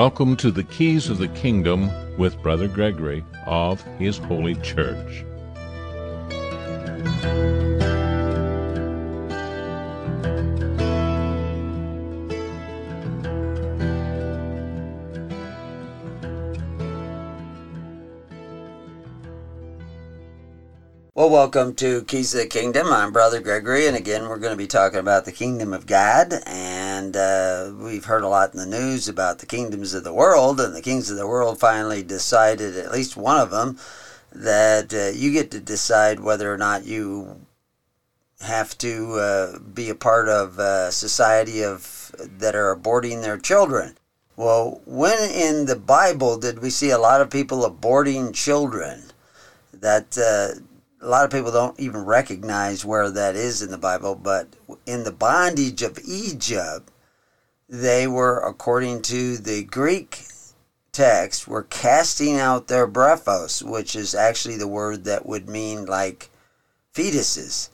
Welcome to the Keys of the Kingdom with Brother Gregory of His Holy Church. Well, welcome to Keys of the Kingdom. I'm Brother Gregory, and again, we're going to be talking about the Kingdom of God. And we've heard a lot in the news about the kingdoms of the world, and the kings of the world finally decided, at least one of them, that you get to decide whether or not you have to be a part of a society that are aborting their children. Well, when in the Bible did we see a lot of people aborting children? That a lot of people don't even recognize where that is in the Bible, but in the bondage of Egypt, they were, according to the Greek text, were casting out their brephos, which is actually the word that would mean like fetuses.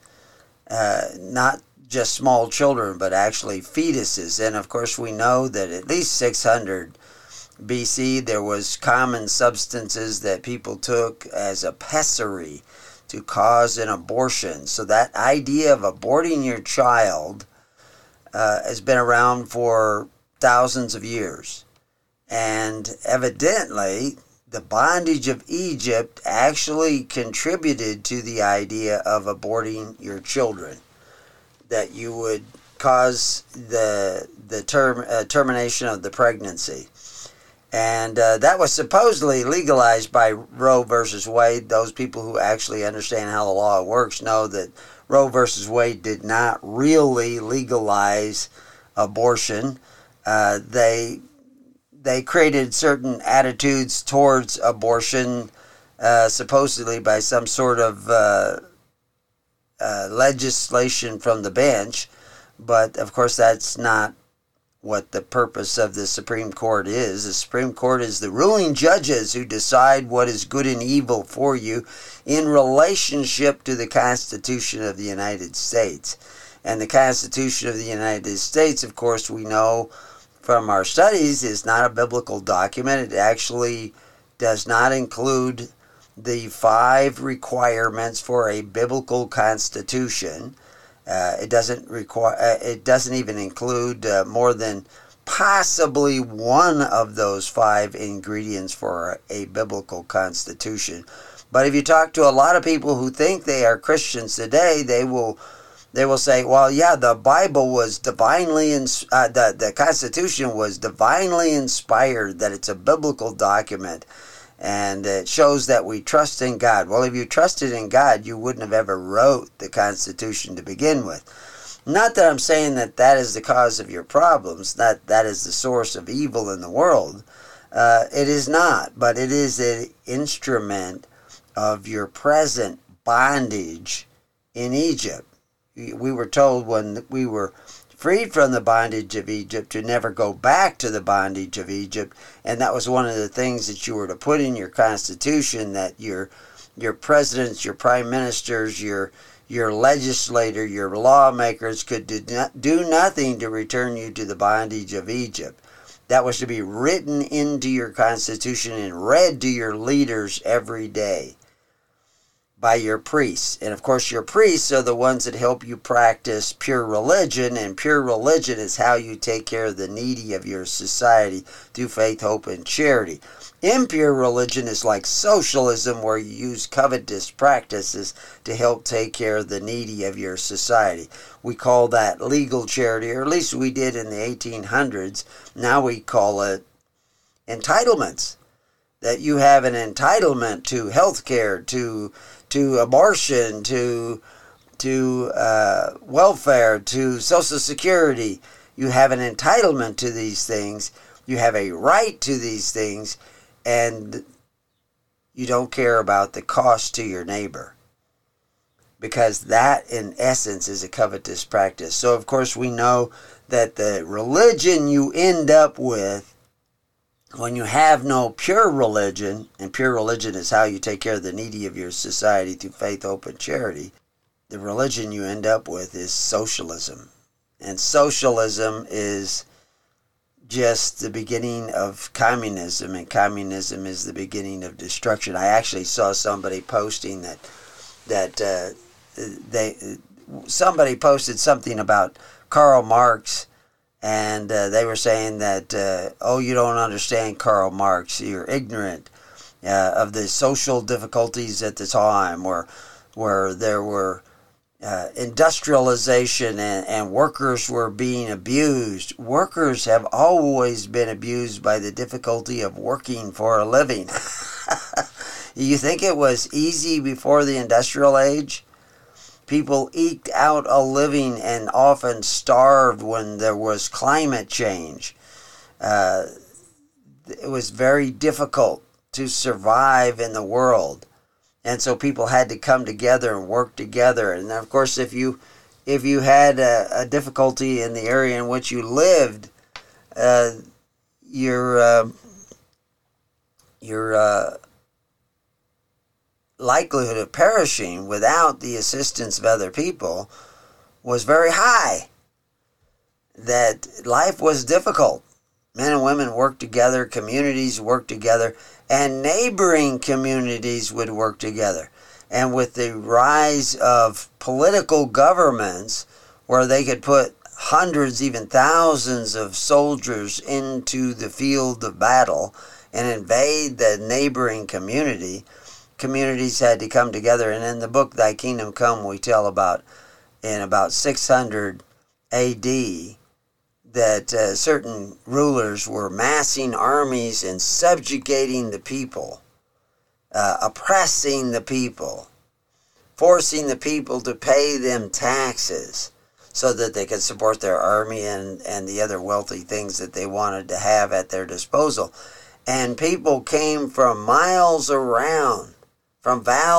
Not just small children, but actually fetuses. And of course we know that at least 600 BC, there was common substances that people took as a pessary to cause an abortion. So that idea of aborting your child has been around for thousands of years. And evidently, the bondage of Egypt actually contributed to the idea of aborting your children. That you would cause the termination of the pregnancy. And that was supposedly legalized by Roe versus Wade. Those people who actually understand how the law works know that Roe versus Wade did not really legalize abortion. They created certain attitudes towards abortion, supposedly by some sort of legislation from the bench. But, of course, that's not what the purpose of the Supreme Court is. The Supreme Court is the ruling judges who decide what is good and evil for you in relationship to the Constitution of the United States. And the Constitution of the United States, of course, we know from our studies, is not a biblical document. It actually does not include the 5 requirements for a biblical constitution. It doesn't even include more than possibly one of those 5 ingredients for a biblical constitution. But if you talk to a lot of people who think they are Christians today, they will say, well, yeah, the Bible was divinely, the Constitution was divinely inspired, that it's a biblical document. And it shows that we trust in God. Well, if you trusted in God, you wouldn't have ever wrote the Constitution to begin with. Not that I'm saying that that is the cause of your problems, that is the source of evil in the world. It is not, but it is an instrument of your present bondage in Egypt. We were told when we were freed from the bondage of Egypt to never go back to the bondage of Egypt, and that was one of the things that you were to put in your constitution, that your presidents, your prime ministers, your legislator, your lawmakers could do nothing to return you to the bondage of Egypt. That was to be written into your constitution and read to your leaders every day by your priests. And of course your priests are the ones that help you practice pure religion, and pure religion is how you take care of the needy of your society through faith, hope, and charity. Impure religion is like socialism, where you use covetous practices to help take care of the needy of your society. We call that legal charity, or at least we did in the 1800s. Now we call it entitlements. That you have an entitlement to health care, to abortion, to welfare, to Social Security. You have an entitlement to these things. You have a right to these things, and you don't care about the cost to your neighbor, because that, in essence, is a covetous practice. So, of course, we know that the religion you end up with, when you have no pure religion, and pure religion is how you take care of the needy of your society through faith, hope, and charity, the religion you end up with is socialism. And socialism is just the beginning of communism, and communism is the beginning of destruction. I actually saw somebody posting somebody posted something about Karl Marx, and they were saying that, you don't understand Karl Marx, you're ignorant of the social difficulties at the time, where there were industrialization and workers were being abused. Workers have always been abused by the difficulty of working for a living. You think it was easy before the industrial age? People eked out a living and often starved when there was climate change. It was very difficult to survive in the world. And so people had to come together and work together. And of course, if you had a difficulty in the area in which you lived, your likelihood of perishing without the assistance of other people was very high. That life was difficult. Men and women worked together, communities worked together, and neighboring communities would work together. And with the rise of political governments, where they could put hundreds, even thousands of soldiers into the field of battle and invade the neighboring community, communities had to come together. And in the book, Thy Kingdom Come, we tell about, in about 600 A.D., that certain rulers were massing armies and subjugating the people, oppressing the people, forcing the people to pay them taxes so that they could support their army and the other wealthy things that they wanted to have at their disposal. And people came from miles around, from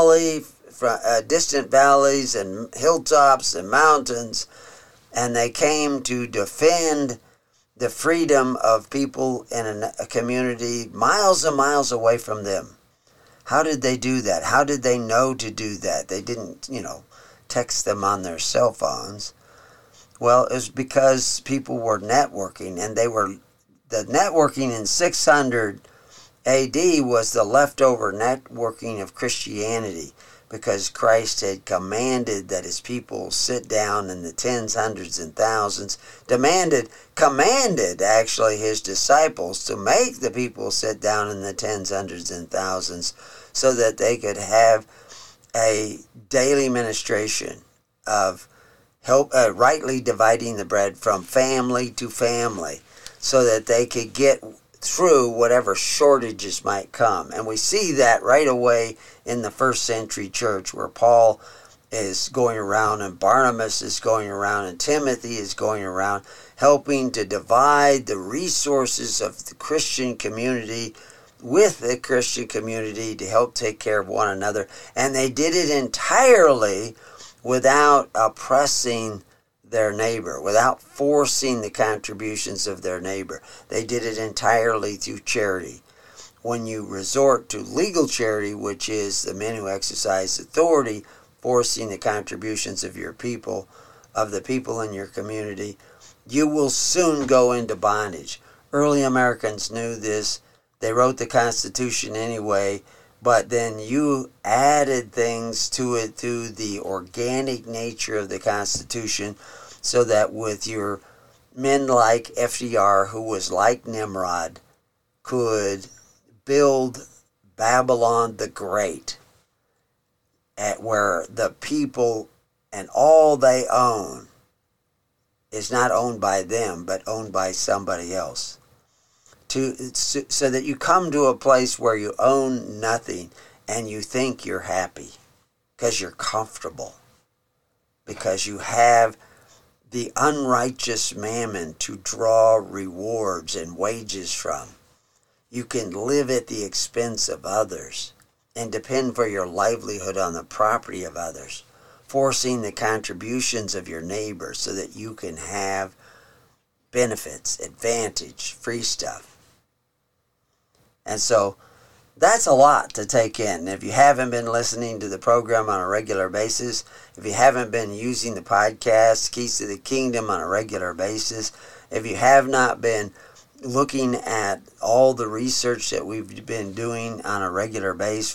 distant valleys and hilltops and mountains, and they came to defend the freedom of people in a community miles and miles away from them. How did they do that? How did they know to do that? They didn't, text them on their cell phones. Well, it was because people were networking, and the networking in 600 AD was the leftover networking of Christianity, because Christ had commanded that his people sit down in the tens, hundreds, and thousands, commanded actually his disciples to make the people sit down in the tens, hundreds, and thousands so that they could have a daily ministration of help, rightly dividing the bread from family to family, so that they could get through whatever shortages might come. And we see that right away in the first century church, where Paul is going around and Barnabas is going around and Timothy is going around, helping to divide the resources of the Christian community with the Christian community to help take care of one another. And they did it entirely without oppressing their neighbor, without forcing the contributions of their neighbor. They did it entirely through charity. When you resort to legal charity, which is the men who exercise authority, forcing the contributions of your people, of the people in your community, you will soon go into bondage. Early Americans knew this. They wrote the Constitution anyway, but then you added things to it through the organic nature of the Constitution, so that with your men like FDR, who was like Nimrod, could build Babylon the Great, at where the people and all they own is not owned by them, but owned by somebody else. So that you come to a place where you own nothing and you think you're happy because you're comfortable, because you have the unrighteous mammon to draw rewards and wages from. You can live at the expense of others and depend for your livelihood on the property of others, forcing the contributions of your neighbor so that you can have benefits, advantage, free stuff. And so that's a lot to take in. If you haven't been listening to the program on a regular basis, if you haven't been using the podcast, Keys to the Kingdom, on a regular basis, if you have not been looking at all the research that we've been doing on a regular basis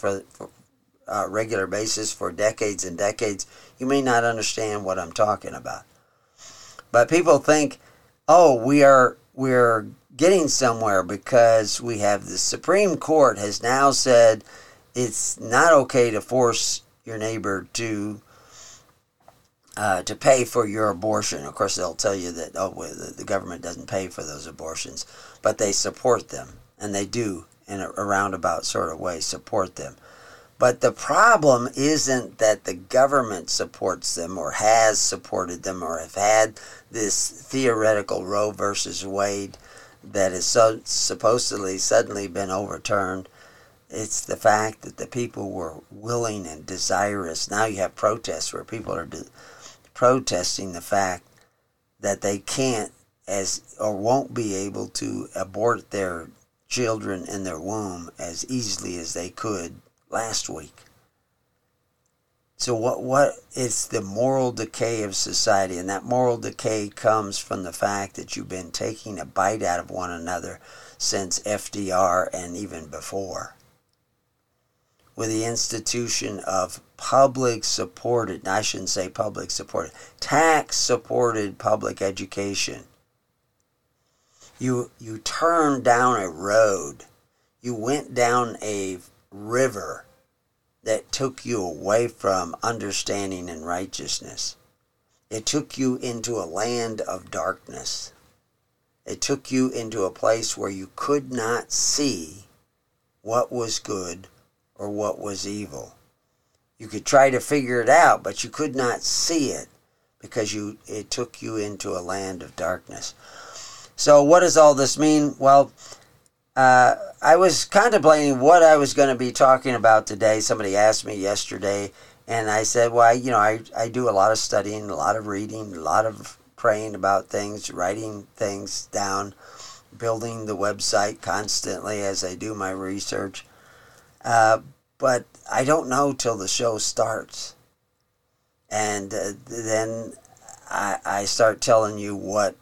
for decades and decades, you may not understand what I'm talking about. But people think, oh, we're getting somewhere because we have the Supreme Court has now said it's not okay to force your neighbor to pay for your abortion. Of course, they'll tell you that the government doesn't pay for those abortions, but they support them, and they do in a roundabout sort of way support them. But the problem isn't that the government supports them or has supported them or have had this theoretical Roe versus Wade that has supposedly suddenly been overturned. It's the fact that the people were willing and desirous. Now you have protests where people are protesting the fact that they can't or won't be able to abort their children in their womb as easily as they could last week. So what it's the moral decay of society, and that moral decay comes from the fact that you've been taking a bite out of one another since FDR and even before. With the institution of public-supported, I shouldn't say public-supported, tax-supported public education. You turned down a road. You went down a river that took you away from understanding and righteousness. It took you into a land of darkness. It took you into a place where you could not see what was good or what was evil. You could try to figure it out, but you could not see it because it took you into a land of darkness. So what does all this mean? Well, I was contemplating what I was going to be talking about today. Somebody asked me yesterday, and I said, well, I do a lot of studying, a lot of reading, a lot of praying about things, writing things down, building the website constantly as I do my research. But I don't know till the show starts. And then I start telling you what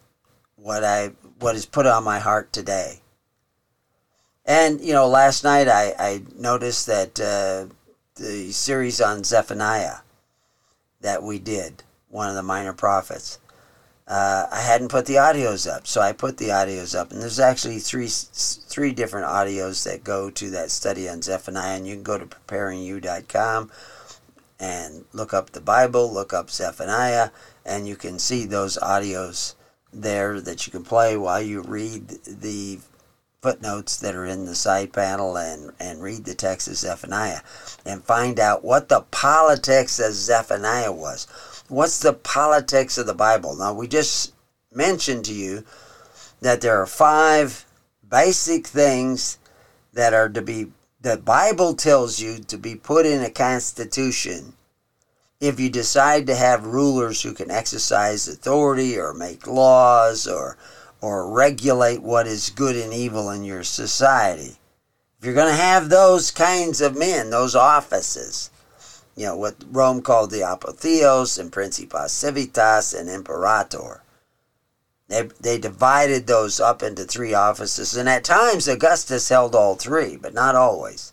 is put on my heart today. And, last night I noticed that the series on Zephaniah that we did, one of the minor prophets, I hadn't put the audios up, so I put the audios up. And there's actually three different audios that go to that study on Zephaniah. And you can go to preparingyou.com and look up the Bible, look up Zephaniah, and you can see those audios there that you can play while you read the footnotes that are in the side panel and read the text of Zephaniah and find out what the politics of Zephaniah was. What's the politics of the Bible? Now, we just mentioned to you that there are 5 basic things that are the Bible tells you to be put in a constitution if you decide to have rulers who can exercise authority or make laws or regulate what is good and evil in your society. If you're going to have those kinds of men, those offices, what Rome called the apotheos and principes civitas and imperator. They divided those up into 3 offices, and at times Augustus held all 3, but not always.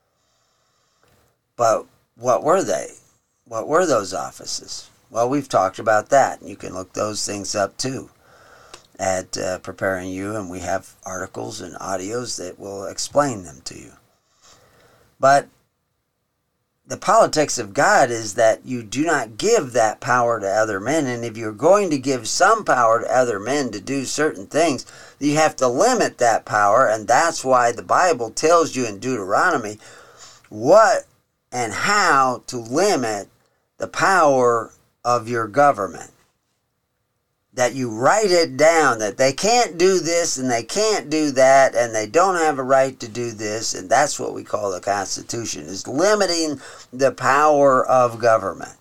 But what were they? What were those offices? Well, we've talked about that, and you can look those things up too at Preparing You, and we have articles and audios that will explain them to you. But the politics of God is that you do not give that power to other men, and if you're going to give some power to other men to do certain things, you have to limit that power, and that's why the Bible tells you in Deuteronomy what and how to limit the power of your government. That you write it down, that they can't do this and they can't do that and they don't have a right to do this, and that's what we call the Constitution, is limiting the power of government.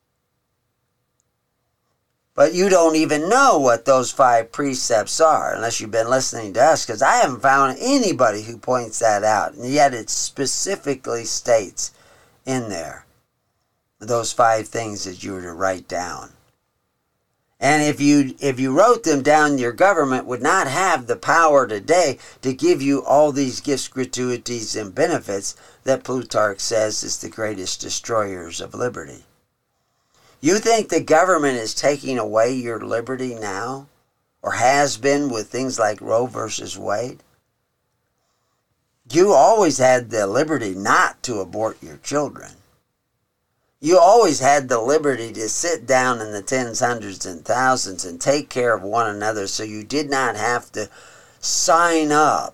But you don't even know what those 5 precepts are unless you've been listening to us, because I haven't found anybody who points that out, and yet it specifically states in there those 5 things that you were to write down. And if you wrote them down, your government would not have the power today to give you all these gifts, gratuities, and benefits that Plutarch says is the greatest destroyers of liberty. You think the government is taking away your liberty now, or has been with things like Roe versus Wade? You always had the liberty not to abort your children. You always had the liberty to sit down in the tens, hundreds, and thousands and take care of one another, so you did not have to sign up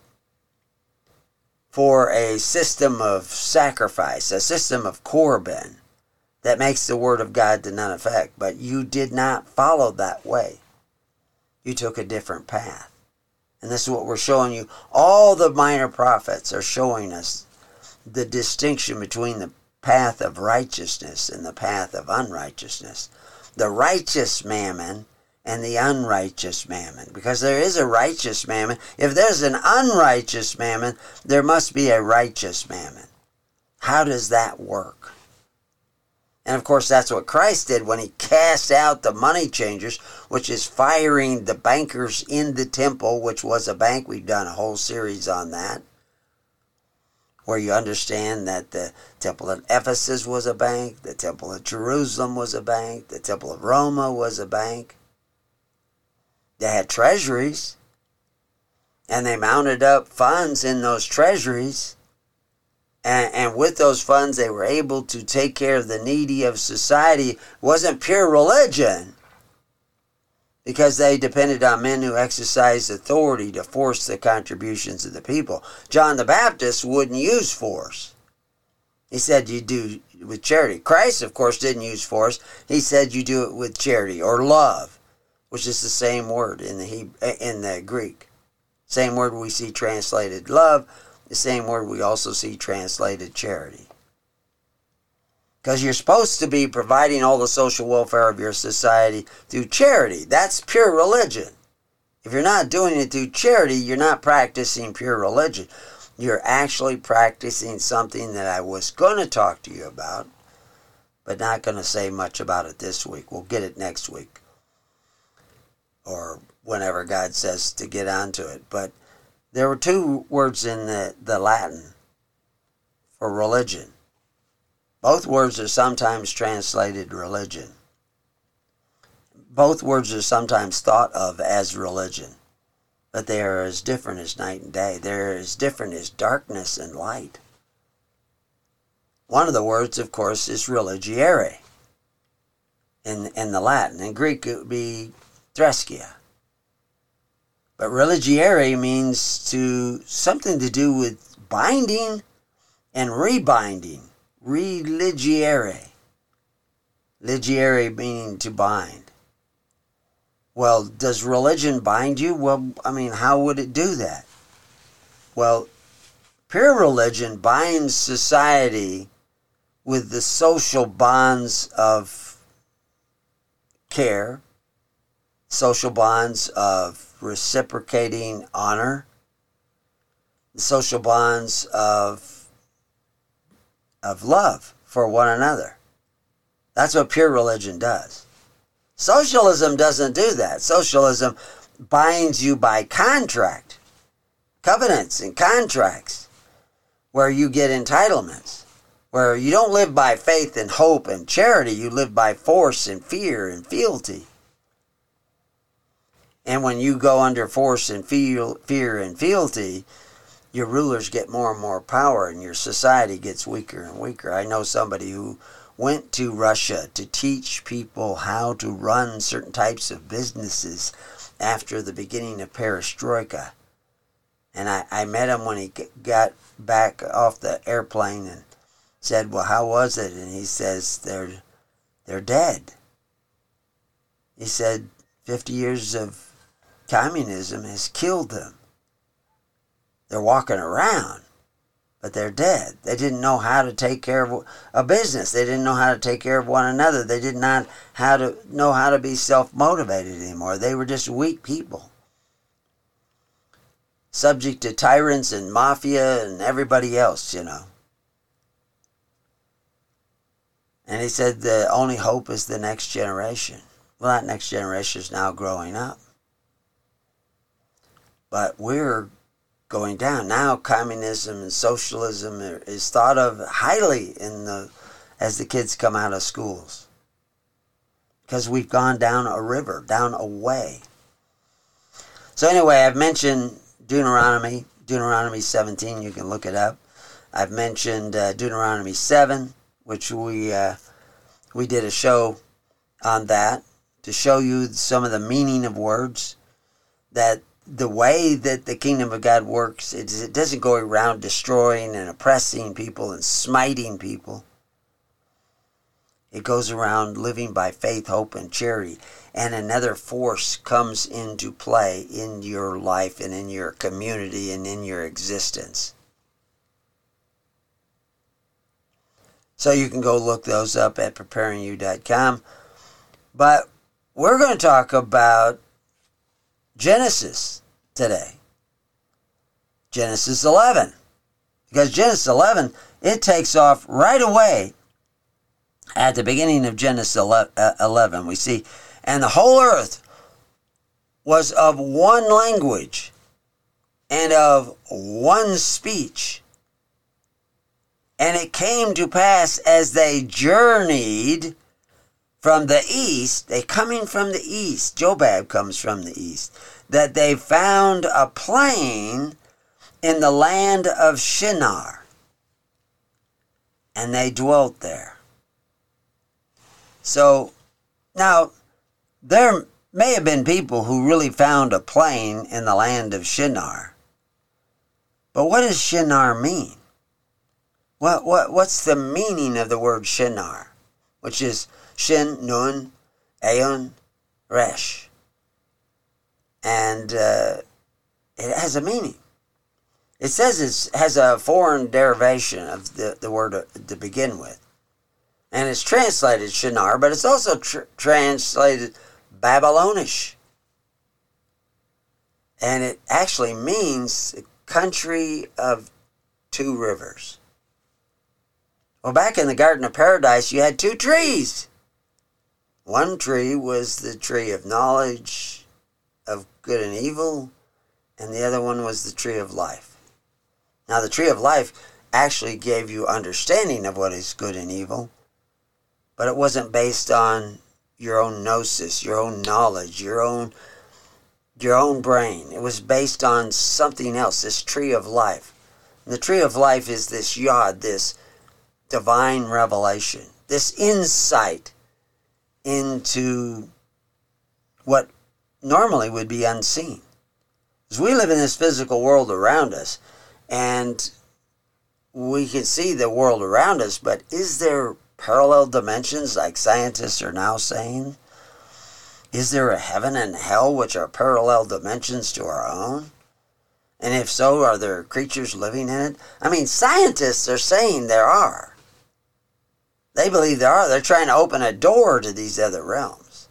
for a system of sacrifice, a system of Corban that makes the word of God to none effect. But you did not follow that way. You took a different path. And this is what we're showing you. All the minor prophets are showing us the distinction between the path of righteousness and the path of unrighteousness. The righteous mammon and the unrighteous mammon. Because there is a righteous mammon. If there's an unrighteous mammon, there must be a righteous mammon. How does that work? And of course, that's what Christ did when he cast out the money changers, which is firing the bankers in the temple, which was a bank. We've done a whole series on that, where you understand that the temple at Ephesus was a bank, the temple at Jerusalem was a bank, the temple of Rome was a bank. They had treasuries, and they mounted up funds in those treasuries. And with those funds, they were able to take care of the needy of society. It wasn't pure religion, because they depended on men who exercised authority to force the contributions of the people. John the Baptist wouldn't use force. He said you do it with charity. Christ, of course, didn't use force. He said you do it with charity or love, which is the same word in the Greek. Same word we see translated love. The same word we also see translated charity. Because you're supposed to be providing all the social welfare of your society through charity. That's pure religion. If you're not doing it through charity, you're not practicing pure religion. You're actually practicing something that I was going to talk to you about, but not going to say much about it this week. We'll get it next week, or whenever God says to get onto it. But there were two words in the Latin for religion. Both words are sometimes translated religion. Both words are sometimes thought of as religion. But they are as different as night and day. They're as different as darkness and light. One of the words, of course, is religiare in the Latin. In Greek, it would be threskia. But religiare means something to do with binding and rebinding. Religiare. Ligiare meaning to bind. Well, does religion bind you? Well, how would it do that? Well, pure religion binds society with the social bonds of care, social bonds of reciprocating honor, social bonds of love for one another. That's what pure religion does. Socialism doesn't do that. Socialism binds you by contract, covenants and contracts, where you get entitlements, where you don't live by faith and hope and charity, you live by force and fear and fealty. And when you go under force and fear and fealty, your rulers get more and more power and your society gets weaker and weaker. I know somebody who went to Russia to teach people how to run certain types of businesses after the beginning of perestroika. And I met him when he got back off the airplane and said, well, how was it? And he says, they're dead. He said, 50 years of communism has killed them. They're walking around, but they're dead. They didn't know how to take care of a business. They didn't know how to take care of one another. They did not know how to be self-motivated anymore. They were just weak people, subject to tyrants and mafia and everybody else, And he said the only hope is the next generation. Well, that next generation is now growing up. But we're going down. Now communism and socialism is thought of highly as the kids come out of schools. Because we've gone down a river, down a way. So anyway, I've mentioned Deuteronomy 17, you can look it up. I've mentioned Deuteronomy 7, which we did a show on that to show you some of the meaning of words, that the way that the kingdom of God works, it doesn't go around destroying and oppressing people and smiting people. It goes around living by faith, hope, and charity. And another force comes into play in your life and in your community and in your existence. So you can go look those up at preparingyou.com. But we're going to talk about Genesis today. Genesis 11. Because Genesis 11, it takes off right away at the beginning of Genesis 11. We see, and the whole earth was of one language and of one speech. And it came to pass as they journeyed from the east, they coming from the east, Jobab comes from the east, that they found a plain in the land of Shinar, and they dwelt there. So, now, there may have been people who really found a plain in the land of Shinar. But what does Shinar mean? What's the meaning of the word Shinar? Which is Shin, Nun, Ayon, Resh. And it has a meaning. It says it has a foreign derivation of the word to begin with. And it's translated Shinar, but it's also translated Babylonish. And it actually means the country of two rivers. Well, back in the Garden of Paradise, you had two trees. One tree was the tree of knowledge of good and evil, and the other one was the tree of life. Now, the tree of life actually gave you understanding of what is good and evil, but it wasn't based on your own gnosis, your own knowledge, your own brain. It was based on something else, this tree of life. And the tree of life is this yod, this divine revelation, this insight into what normally would be unseen. As we live in this physical world around us, and we can see the world around us, but is there parallel dimensions like scientists are now saying? Is there a heaven and hell which are parallel dimensions to our own? And if so, are there creatures living in it? I mean, scientists are saying there are. They believe there are. They're trying to open a door to these other realms.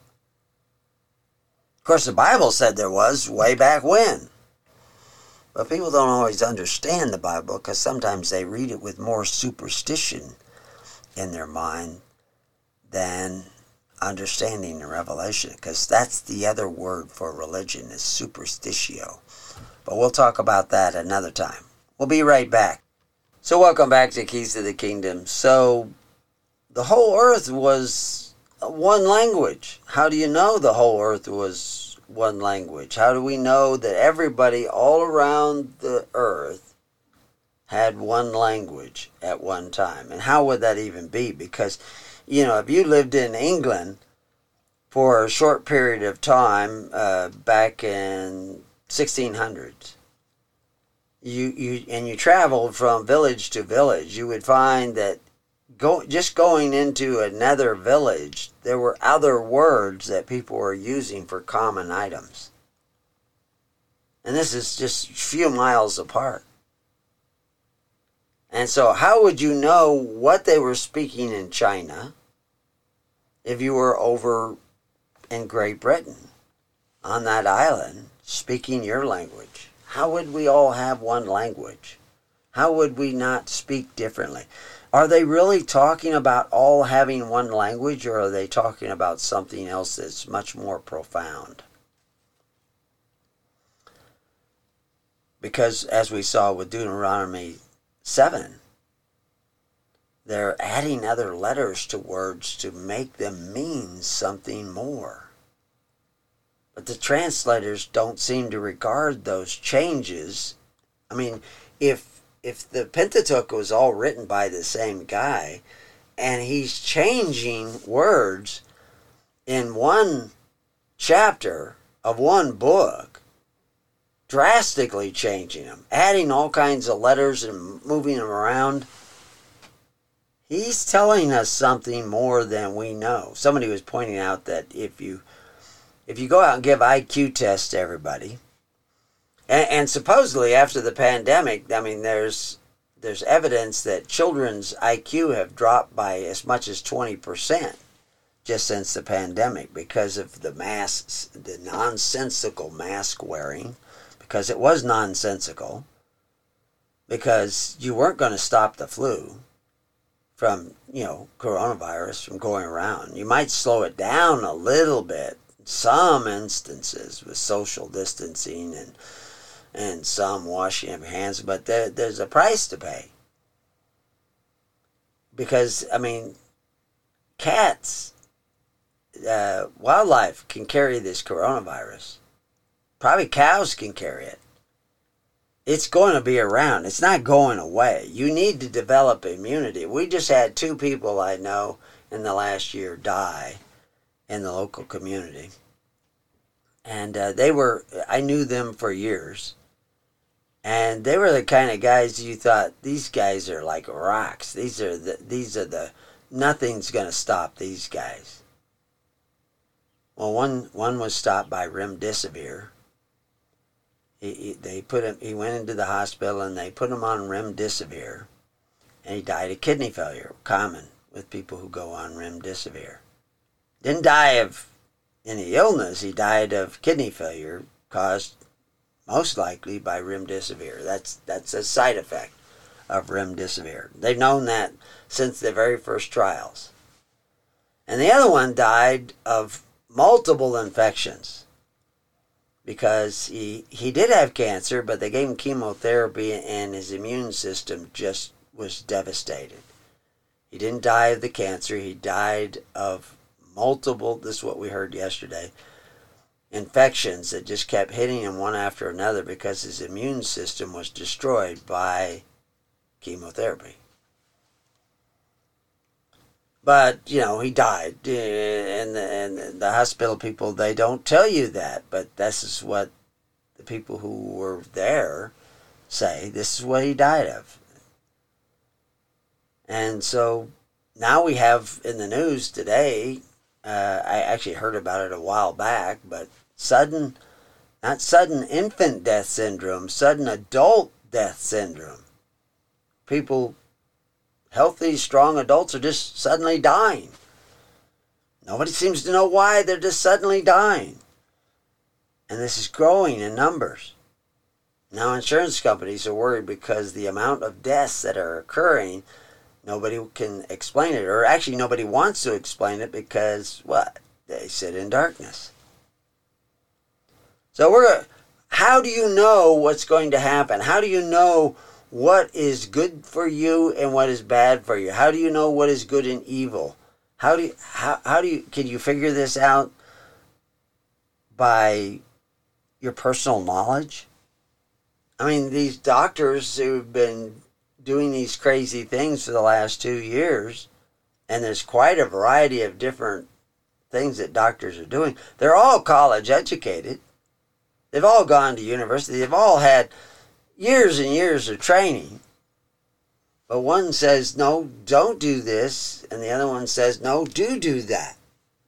Of course, the Bible said there was way back when. But people don't always understand the Bible because sometimes they read it with more superstition in their mind than understanding the revelation. Because that's the other word for religion is superstitio. But we'll talk about that another time. We'll be right back. So welcome back to Keys to the Kingdom. So the whole earth was one language. How do you know the whole earth was one language? How do we know that everybody all around the earth had one language at one time? And how would that even be? Because, if you lived in England for a short period of time back in 1600s, you traveled from village to village, you would find that just going into another village, there were other words that people were using for common items. And this is just a few miles apart. And so how would you know what they were speaking in China if you were over in Great Britain on that island speaking your language? How would we all have one language? How would we not speak differently? Are they really talking about all having one language, or are they talking about something else that's much more profound? Because as we saw with Deuteronomy 7, they're adding other letters to words to make them mean something more. But the translators don't seem to regard those changes. I mean, if the Pentateuch was all written by the same guy, and he's changing words in one chapter of one book, drastically changing them, adding all kinds of letters and moving them around, he's telling us something more than we know. Somebody was pointing out that if you go out and give IQ tests to everybody, and supposedly after the pandemic, I mean, there's evidence that children's IQ have dropped by as much as 20% just since the pandemic because of the masks, the nonsensical mask wearing, because it was nonsensical, because you weren't going to stop the flu from, coronavirus from going around. You might slow it down a little bit, some instances with social distancing and some washing of hands, but there's a price to pay. Because, I mean, cats, wildlife can carry this coronavirus. Probably cows can carry it. It's going to be around. It's not going away. You need to develop immunity. We just had 2 people I know in the last year die in the local community. And I knew them for years. And they were the kind of guys you thought, these guys are like rocks. These are the nothing's going to stop these guys. Well, one was stopped by remdesivir. He went into the hospital and they put him on remdesivir, and he died of kidney failure, common with people who go on remdesivir. Didn't die of any illness. He died of kidney failure caused most likely by remdesivir. That's a side effect of remdesivir. They've known that since the very first trials. And the other one died of multiple infections because he did have cancer, but they gave him chemotherapy and his immune system just was devastated. He didn't die of the cancer. He died of multiple, this is what we heard yesterday, infections that just kept hitting him one after another because his immune system was destroyed by chemotherapy. But, he died. And the hospital people, they don't tell you that. But this is what the people who were there say. This is what he died of. And so now we have in the news today, I actually heard about it a while back, but not sudden infant death syndrome, sudden adult death syndrome. People, healthy, strong adults are just suddenly dying. Nobody seems to know why, they're just suddenly dying. And this is growing in numbers. Now insurance companies are worried because the amount of deaths that are occurring, nobody can explain it. Or actually nobody wants to explain it because, what? They sit in darkness. So how do you know what's going to happen? How do you know what is good for you and what is bad for you? How do you know what is good and evil? Can you figure this out by your personal knowledge? I mean, these doctors who've been doing these crazy things for the last 2 years, and there's quite a variety of different things that doctors are doing. They're all college educated. They've all gone to university. They've all had years and years of training. But one says, no, don't do this. And the other one says, no, do that.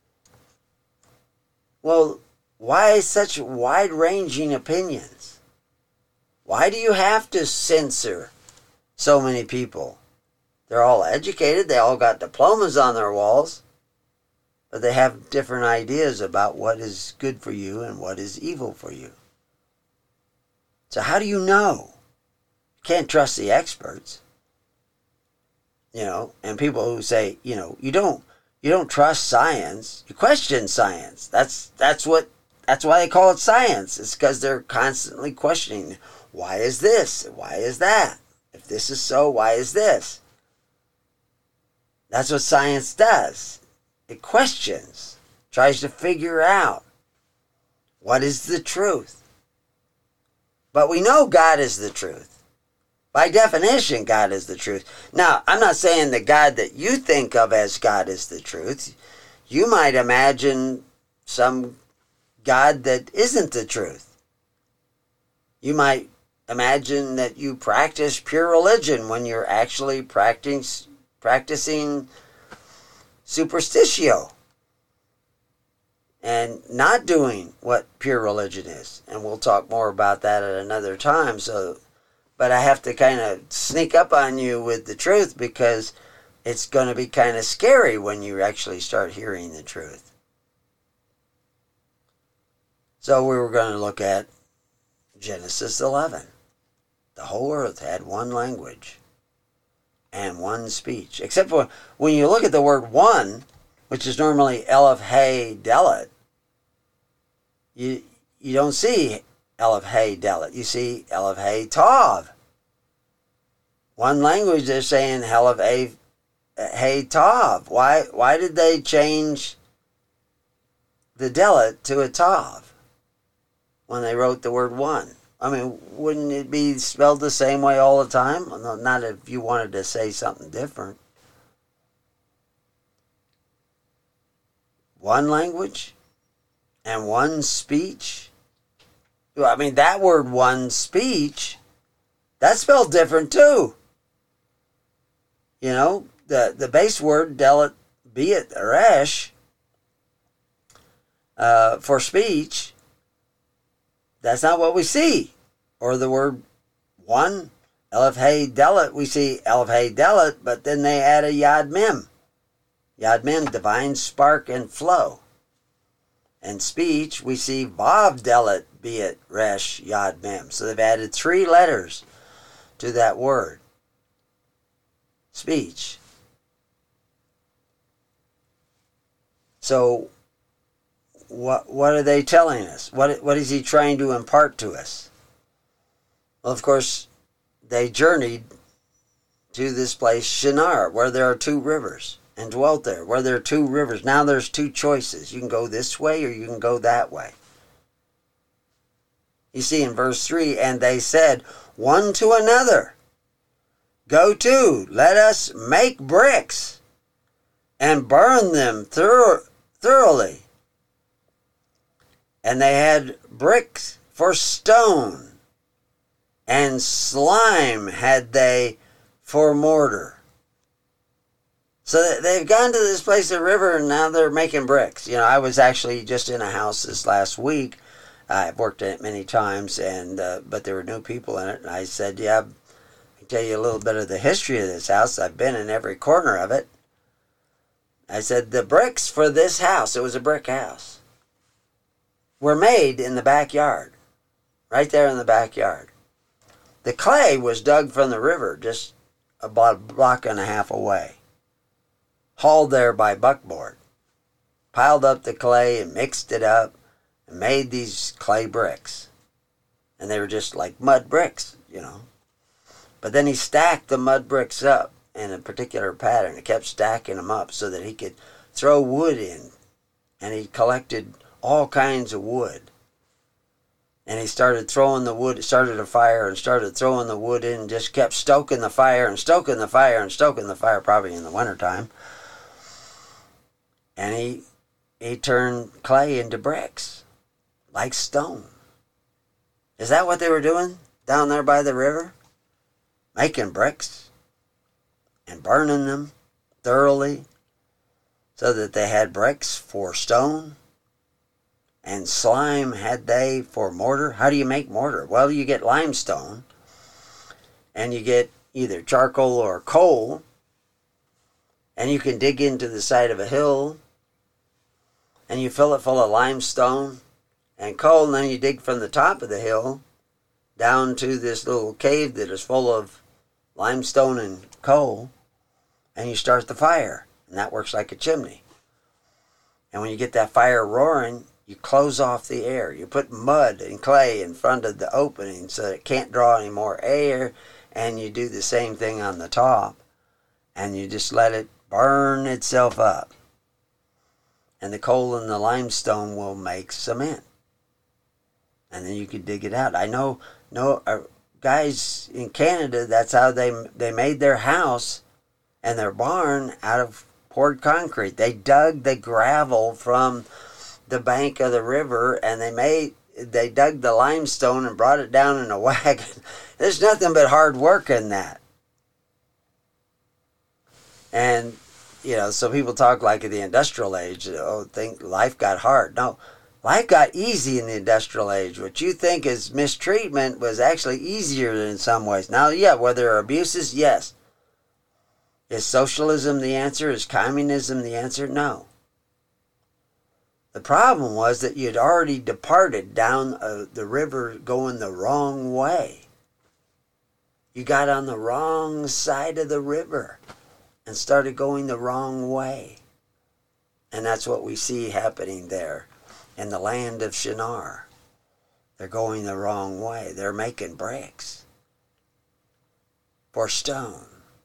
Well, why such wide-ranging opinions? Why do you have to censor so many people? They're all educated. They all got diplomas on their walls. But they have different ideas about what is good for you and what is evil for you. So how do you know? You can't trust the experts. And people who say, you don't trust science, you question science. That's why they call it science. It's because they're constantly questioning, why is this? Why is that? If this is so, why is this? That's what science does. It questions, tries to figure out what is the truth. But we know God is the truth. By definition, God is the truth. Now, I'm not saying the God that you think of as God is the truth. You might imagine some God that isn't the truth. You might imagine that you practice pure religion when you're actually practicing superstitio and not doing what pure religion is. And we'll talk more about that at another time. But I have to kind of sneak up on you with the truth because it's going to be kind of scary when you actually start hearing the truth. So we were going to look at Genesis 11. The whole earth had one language and one speech. Except for when you look at the word one, which is normally Aleph, Hey, Dalet, you don't see Aleph, Hey, Dalet. You see Aleph, Hey, Tav. One language, they're saying Aleph, Hey, Tav. Why did they change the Dalet to a Tav when they wrote the word one? I mean, wouldn't it be spelled the same way all the time? Not if you wanted to say something different. One language and one speech. I mean, that word one speech, that's spelled different too. The base word, Dalet, Biat, Resh, for speech, that's not what we see. Or the word one, Aleph, Hey, Dalet, we see Aleph, Hey, Dalet, but then they add a Yad Mem. Yad Mem, divine spark and flow. And speech, we see Vav, Dalet, Biat, Resh, Yad Mem. So they've added 3 letters to that word. Speech. So what are they telling us? What is he trying to impart to us? Well, of course, they journeyed to this place, Shinar, where there are 2 rivers, and dwelt there, where there are 2 rivers. Now there's 2 choices. You can go this way or you can go that way. You see in verse 3, and they said one to another, go to, let us make bricks and burn them thoroughly. And they had bricks for stone, and slime had they for mortar. So they've gone to this place, the river, and now they're making bricks. I was actually just in a house this last week. I've worked in it many times, but there were new people in it. And I said, I can tell you a little bit of the history of this house. I've been in every corner of it. I said, the bricks for this house, it was a brick house, were made in the backyard, right there in the backyard. The clay was dug from the river just about a block and a half away, hauled there by buckboard, piled up the clay and mixed it up and made these clay bricks. And they were just like mud bricks, But then he stacked the mud bricks up in a particular pattern. He kept stacking them up so that he could throw wood in. And he collected all kinds of wood. And he started throwing the wood, started a fire and started throwing the wood in, just kept stoking the fire and stoking the fire and stoking the fire, probably in the wintertime. And he turned clay into bricks, like stone. Is that what they were doing down there by the river? Making bricks and burning them thoroughly so that they had bricks for stone, and slime had they for mortar. How do you make mortar? Well, you get limestone, and you get either charcoal or coal, and you can dig into the side of a hill, and you fill it full of limestone and coal, and then you dig from the top of the hill, down to this little cave that is full of limestone and coal, and you start the fire, and that works like a chimney. And when you get that fire roaring, you close off the air. You put mud and clay in front of the opening so that it can't draw any more air, and you do the same thing on the top, and you just let it burn itself up. And the coal and the limestone will make cement. And then you can dig it out. I know guys in Canada, that's how they made their house and their barn out of poured concrete. They dug the gravel from the bank of the river, and they dug the limestone and brought it down in a wagon. There's nothing but hard work in that. And, so people talk like in the industrial age, think life got hard. No, life got easy in the industrial age. What you think is mistreatment was actually easier in some ways. Now, were there abuses? Yes. Is socialism the answer? Is communism the answer? No. The problem was that you'd already departed down the river going the wrong way. You got on the wrong side of the river and started going the wrong way. And that's what we see happening there in the land of Shinar. They're going the wrong way. They're making bricks for stone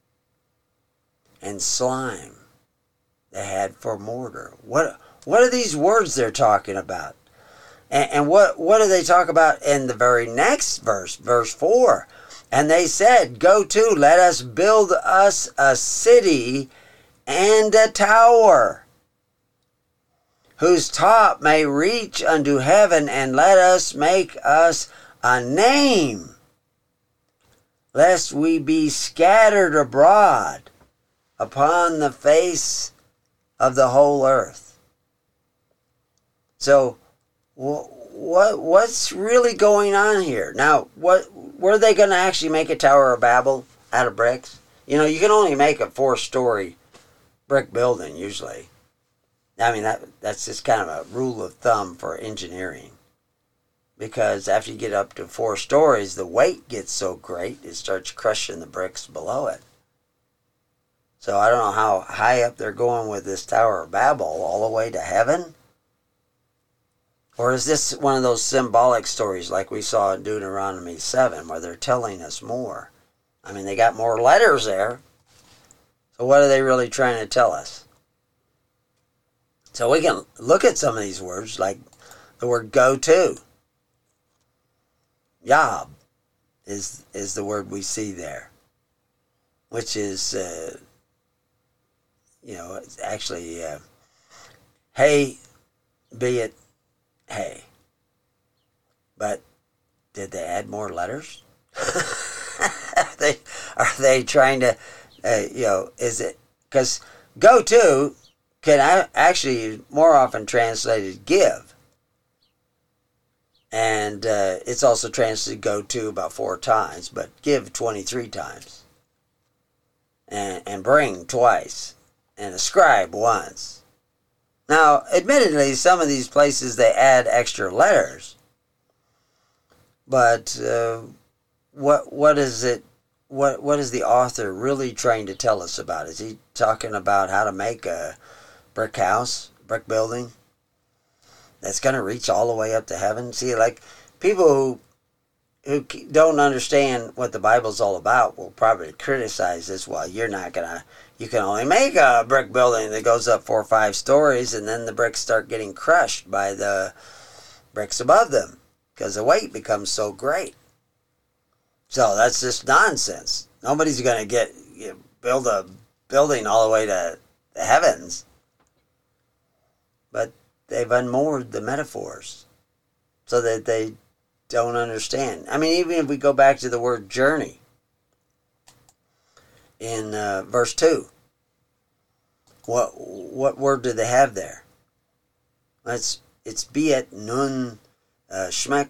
and slime they had for mortar. What are these words they're talking about? And what do they talk about in the very next verse, verse 4? And they said, "Go to, let us build us a city and a tower, whose top may reach unto heaven, and let us make us a name, lest we be scattered abroad upon the face of the whole earth." So, what's really going on here? Now, were they going to actually make a Tower of Babel out of bricks? You can only make a 4-story brick building usually. I mean, that's just kind of a rule of thumb for engineering. Because after you get up to 4 stories, the weight gets so great, it starts crushing the bricks below it. So I don't know how high up they're going with this Tower of Babel, all the way to heaven. Or is this one of those symbolic stories like we saw in Deuteronomy 7, where they're telling us more? I mean, they got more letters there. So what are they really trying to tell us? So we can look at some of these words, like the word "go to." Yab is the word we see there, which is, it's actually, hey, be it, hey. But did they add more letters? Are they trying to, is it, because "go to" can actually more often translated "give." And it's also translated "go to" about 4 times, but "give" 23 times. And "bring" twice. And "ascribe" once. Now, admittedly, some of these places they add extra letters. But what is it? What is the author really trying to tell us about? Is he talking about how to make a brick house, brick building that's going to reach all the way up to heaven? See, like people who don't understand what the Bible's all about will probably criticize this. Well, you can only make a brick building that goes up 4 or 5 stories, and then the bricks start getting crushed by the bricks above them because the weight becomes so great. So that's just nonsense. Nobody's going to build a building all the way to the heavens. But they've unmoored the metaphors so that they don't understand. I mean, even if we go back to the word "journey" in verse 2, what word do they have there? It's "biet nun shmek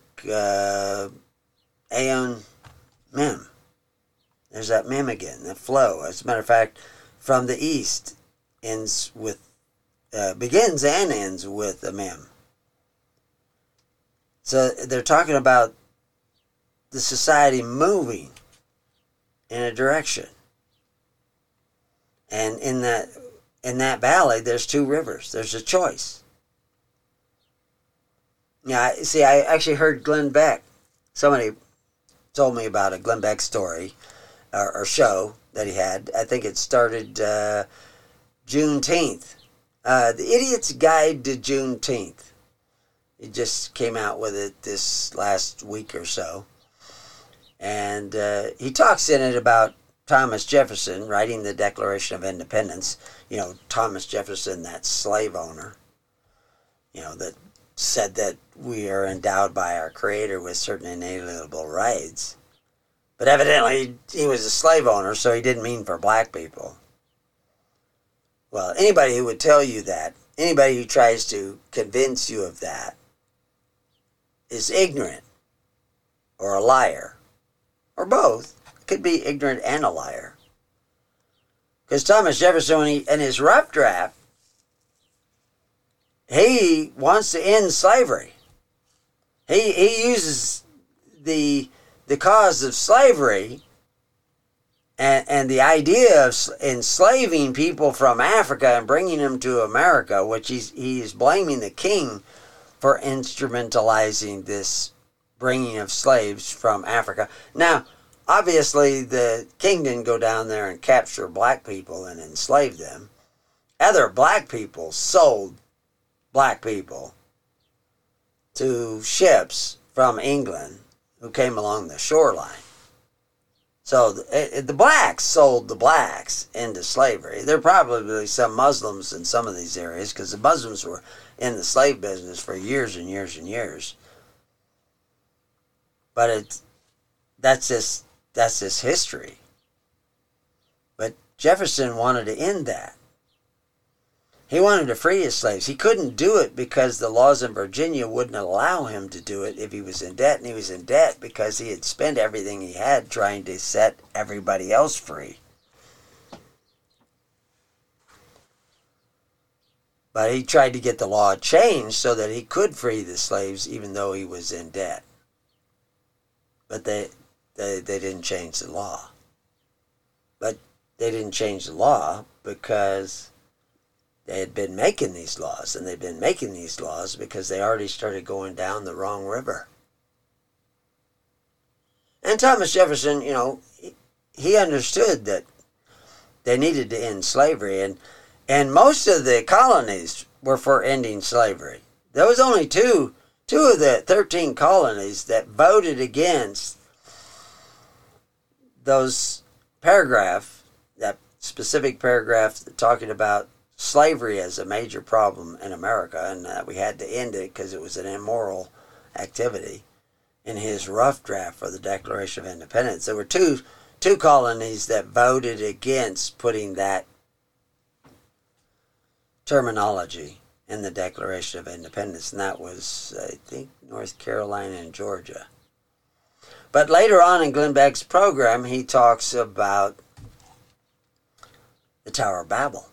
aeon mem." There's that mem again, the flow. As a matter of fact, from the east begins and ends with a mem. So they're talking about the society moving in a direction. And in that valley, there's two rivers. There's a choice. Yeah, see, I actually heard Glenn Beck. Somebody told me about a Glenn Beck story or show that he had. I think it started Juneteenth. The Idiot's Guide to Juneteenth. He just came out with it this last week or so. And he talks in it about Thomas Jefferson writing the Declaration of Independence. You know, Thomas Jefferson, that slave owner, you know, that said that we are endowed by our Creator with certain inalienable rights. But evidently, he was a slave owner, so he didn't mean for black people. Well, anybody who would tell you that, anybody who tries to convince you of that, is ignorant or a liar, or both. Could be ignorant and a liar. Because Thomas Jefferson, when in his rough draft, he wants to end slavery. He uses the cause of slavery and the idea of enslaving people from Africa and bringing them to America, which he is blaming the king for instrumentalizing this bringing of slaves from Africa. Now, obviously, the king didn't go down there and capture black people and enslave them. Other black people sold black people to ships from England who came along the shoreline. So the blacks sold the blacks into slavery. There are probably some Muslims in some of these areas because the Muslims were in the slave business for years and years and years. But that's this history. But Jefferson wanted to end that. He wanted to free his slaves. He couldn't do it because the laws in Virginia wouldn't allow him to do it if he was in debt. And he was in debt because he had spent everything he had trying to set everybody else free. But he tried to get the law changed so that he could free the slaves even though he was in debt. But they didn't change the law. But they didn't change the law because they had been making these laws, and they'd been making these laws because they already started going down the wrong river. And Thomas Jefferson, you know, he understood that they needed to end slavery, and most of the colonies were for ending slavery. There was only two of the 13 colonies that voted against those paragraph, that specific paragraph talking about slavery as a major problem in America, and that we had to end it because it was an immoral activity. In his rough draft for the Declaration of Independence, there were two colonies that voted against putting that terminology in the Declaration of Independence, and that was, I think, North Carolina and Georgia. But later on in Glenn Beck's program, he talks about the Tower of Babel.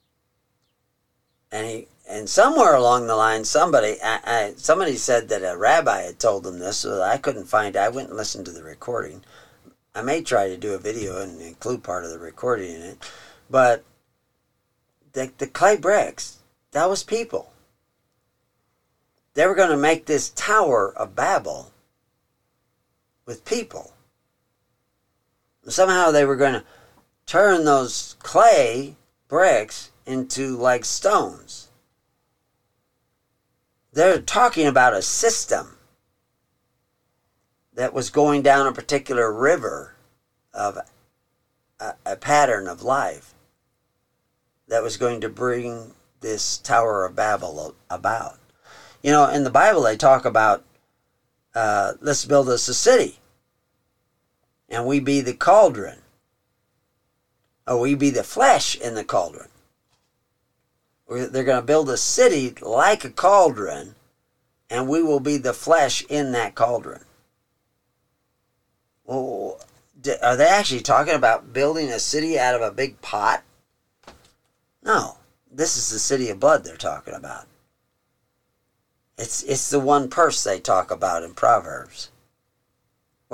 And somewhere along the line, somebody said that a rabbi had told him this, so that I couldn't find it. I went and listened to the recording. I may try to do a video and include part of the recording in it. But the clay bricks, that was people. They were going to make this Tower of Babel with people. And somehow they were going to turn those clay bricks into like stones. They're talking about a system that was going down a particular river of a pattern of life that was going to bring this Tower of Babel about. You know, in the Bible they talk about let's build us a city and we be the cauldron, or we be the flesh in the cauldron. They're going to build a city like a cauldron, and we will be the flesh in that cauldron. Well, are they actually talking about building a city out of a big pot? No, this is the city of blood they're talking about. It's the one purse they talk about in Proverbs,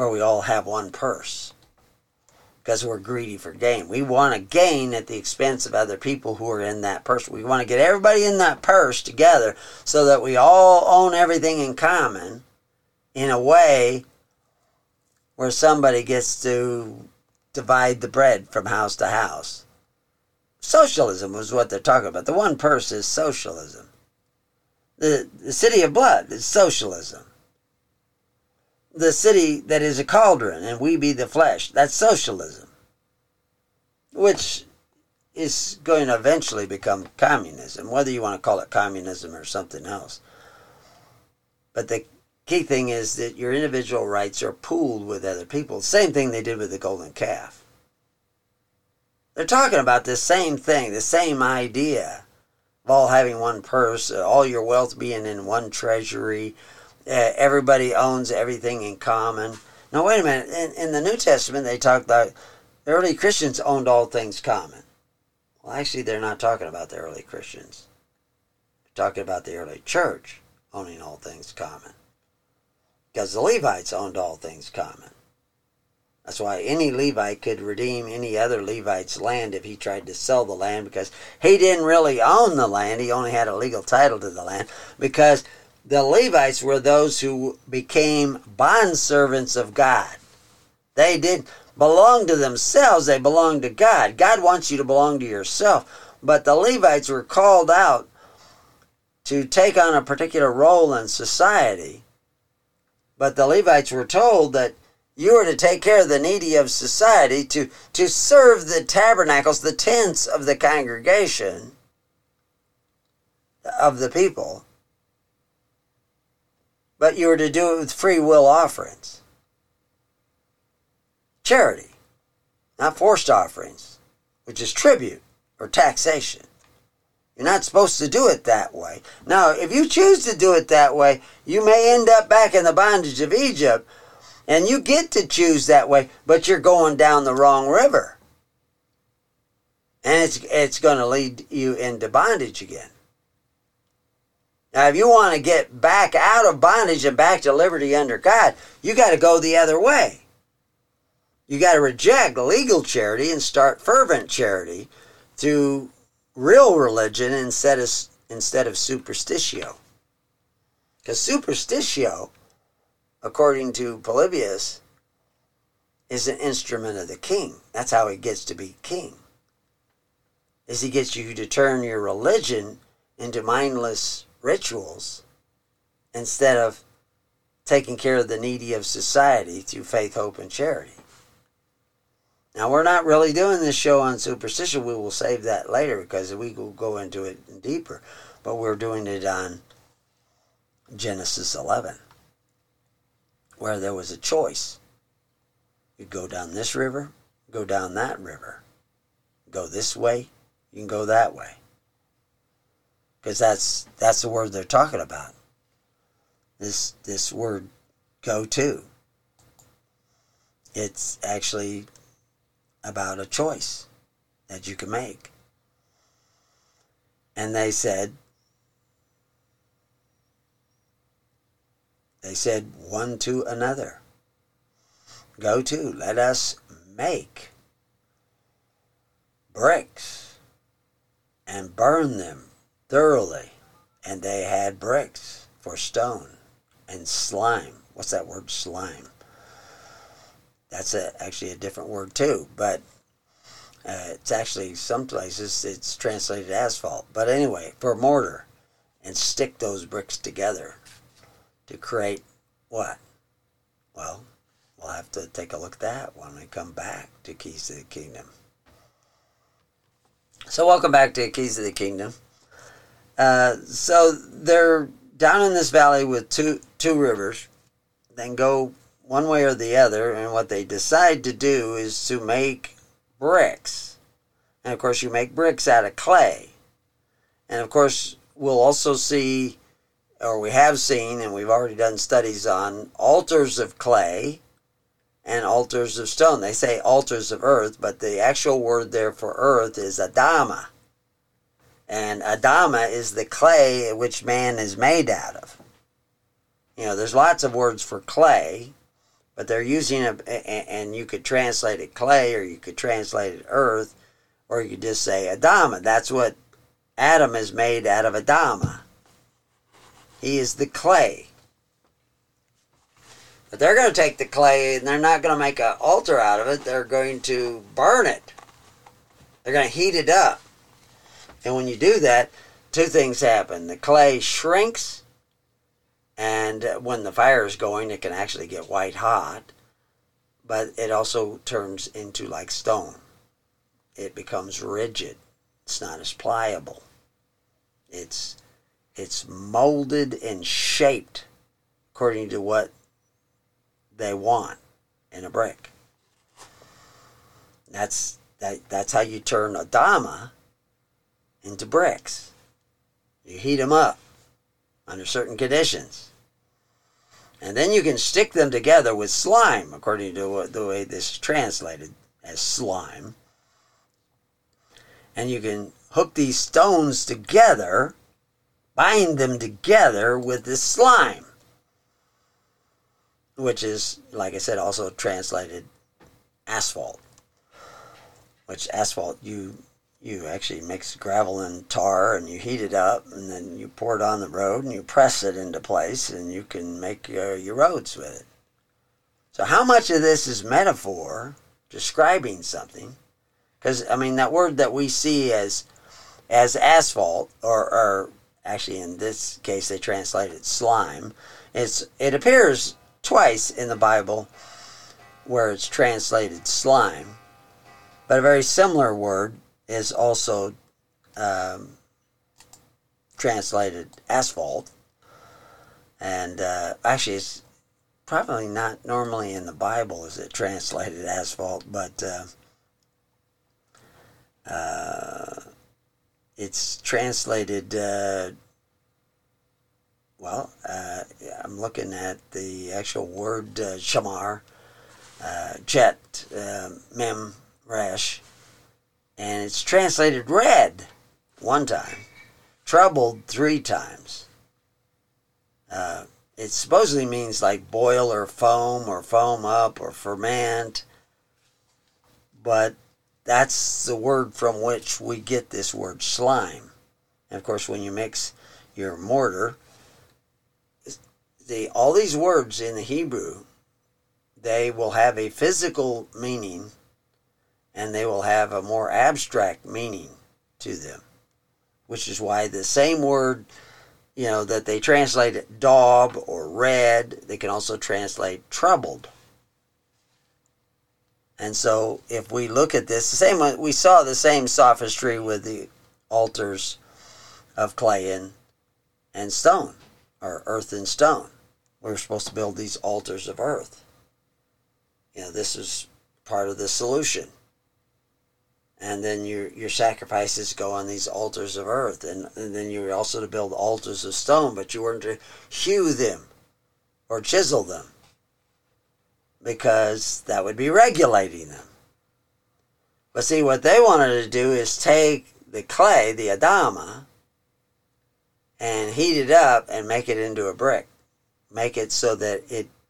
where we all have one purse because we're greedy for gain. We want to gain at the expense of other people who are in that purse. We want to get everybody in that purse together so that we all own everything in common in a way where somebody gets to divide the bread from house to house. Socialism was what they're talking about. The one purse is socialism. The city of blood is socialism. The city that is a cauldron and we be the flesh, that's socialism, which is going to eventually become communism, whether you want to call it communism or something else. But the key thing is that your individual rights are pooled with other people. Same thing they did with the golden calf. They're talking about the same thing, the same idea of all having one purse, all your wealth being in one treasury. Everybody owns everything in common. Now, wait a minute. In the New Testament, they talk about the early Christians owned all things common. Well, actually, they're not talking about the early Christians. They're talking about the early church owning all things common. Because the Levites owned all things common. That's why any Levite could redeem any other Levite's land if he tried to sell the land, because he didn't really own the land. He only had a legal title to the land, because the Levites were those who became bondservants of God. They didn't belong to themselves, they belonged to God. God wants you to belong to yourself. But the Levites were called out to take on a particular role in society. But the Levites were told that you were to take care of the needy of society, to serve the tabernacles, the tents of the congregation of the people. But you were to do it with free will offerings. Charity, not forced offerings, which is tribute or taxation. You're not supposed to do it that way. Now, if you choose to do it that way, you may end up back in the bondage of Egypt, and you get to choose that way, but you're going down the wrong river. And it's going to lead you into bondage again. Now, if you want to get back out of bondage and back to liberty under God, you got to go the other way. You got to reject legal charity and start fervent charity through real religion instead of superstitio. Because superstitio, according to Polybius, is an instrument of the king. That's how he gets to be king. Is he gets you to turn your religion into mindless rituals instead of taking care of the needy of society through faith, hope, and charity. Now, we're not really doing this show on superstition. We will save that later because we will go into it deeper. But we're doing it on Genesis 11, where there was a choice. You go down this river, go down that river. Go this way, you can go that way. Because that's the word they're talking about. This word, go to. It's actually about a choice that you can make. And they said one to another, go to, let us make bricks and burn them thoroughly. And they had bricks for stone and slime. What's that word, slime? That's actually a different word too, but it's actually, some places it's translated asphalt. But anyway, for mortar, and stick those bricks together to create what? Well, we'll have to take a look at that when we come back to Keys to the Kingdom. So welcome back to Keys to the Kingdom. So they're down in this valley with two rivers, then go one way or the other, and what they decide to do is to make bricks. And of course you make bricks out of clay. And of course we'll also see, or we have seen, and we've already done studies on, altars of clay and altars of stone. They say altars of earth, but the actual word there for earth is Adama. And Adama is the clay which man is made out of. You know, there's lots of words for clay, But they're using and you could translate it clay, or you could translate it earth, or you could just say Adama. That's what Adam is made out of, Adama. He is the clay. But they're going to take the clay and they're not going to make an altar out of it. They're going to burn it. They're going to heat it up. And when you do that, two things happen. The clay shrinks, and when the fire is going, it can actually get white hot. But it also turns into like stone. It becomes rigid. It's not as pliable. It's molded and shaped according to what they want in a brick. That's how you turn Adama into bricks. You heat them up under certain conditions. And then you can stick them together with slime, according to the way this is translated as slime. And you can hook these stones together, bind them together with this slime, which is, like I said, also translated asphalt. Which asphalt, you actually mix gravel and tar, and you heat it up, and then you pour it on the road, and you press it into place, and you can make your roads with it. So how much of this is metaphor describing something? Because, I mean, that word that we see as asphalt, or actually in this case they translate it slime, it appears twice in the Bible where it's translated slime. But a very similar word is also translated asphalt. And actually, it's probably not normally in the Bible is it translated asphalt, but it's translated, I'm looking at the actual word shamar, jet, mem, resh, and it's translated red one time, troubled 3 times. It supposedly means like boil or foam up or ferment, but that's the word from which we get this word slime. And of course, when you mix your mortar, all these words in the Hebrew, they will have a physical meaning, and they will have a more abstract meaning to them, which is why the same word, that they translate daub or red, they can also translate troubled. And so if we look at this, we saw the same sophistry with the altars of clay and stone, or earth and stone. We were supposed to build these altars of earth. This is part of the solution. And then your sacrifices go on these altars of earth. And then you're also to build altars of stone, but you weren't to hew them or chisel them, because that would be regulating them. But see, what they wanted to do is take the clay, the Adama, and heat it up and make it into a brick. Make it so that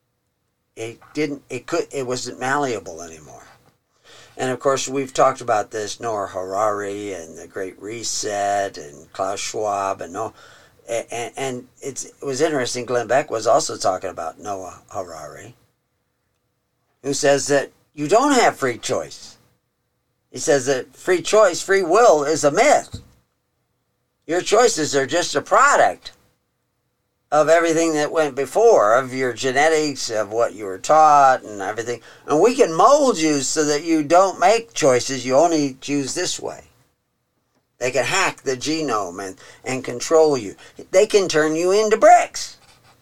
it wasn't malleable anymore. And of course, we've talked about this, Noah Harari and the Great Reset and Klaus Schwab and it was interesting. Glenn Beck was also talking about Noah Harari, who says that you don't have free choice. He says that free choice, free will is a myth. Your choices are just a product of everything that went before, of your genetics, of what you were taught and everything. And we can mold you so that you don't make choices, you only choose this way. They can hack the genome and control you. They can turn you into bricks.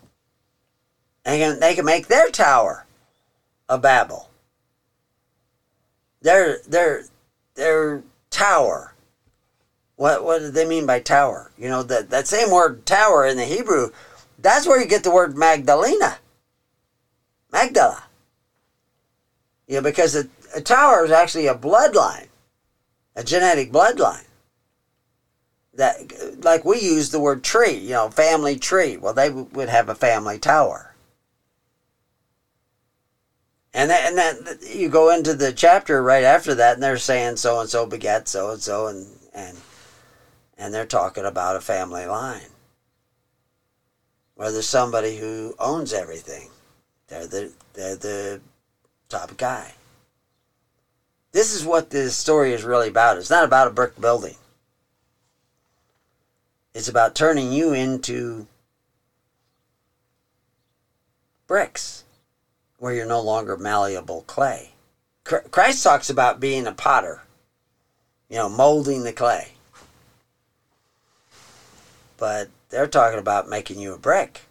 They can make their tower of Babel. Their tower. What do they mean by tower? That same word tower in the Hebrew, that's where you get the word Magdala. Because a tower is actually a bloodline, a genetic bloodline. That, like we use the word tree, family tree. Well, they would have a family tower. And that you go into the chapter right after that, and they're saying so and so begat so and so, and they're talking about a family line where there's somebody who owns everything. They're the top guy. This is what this story is really about. It's not about a brick building. It's about turning you into bricks where you're no longer malleable clay. Christ talks about being a potter, molding the clay. But they're talking about making you a brick.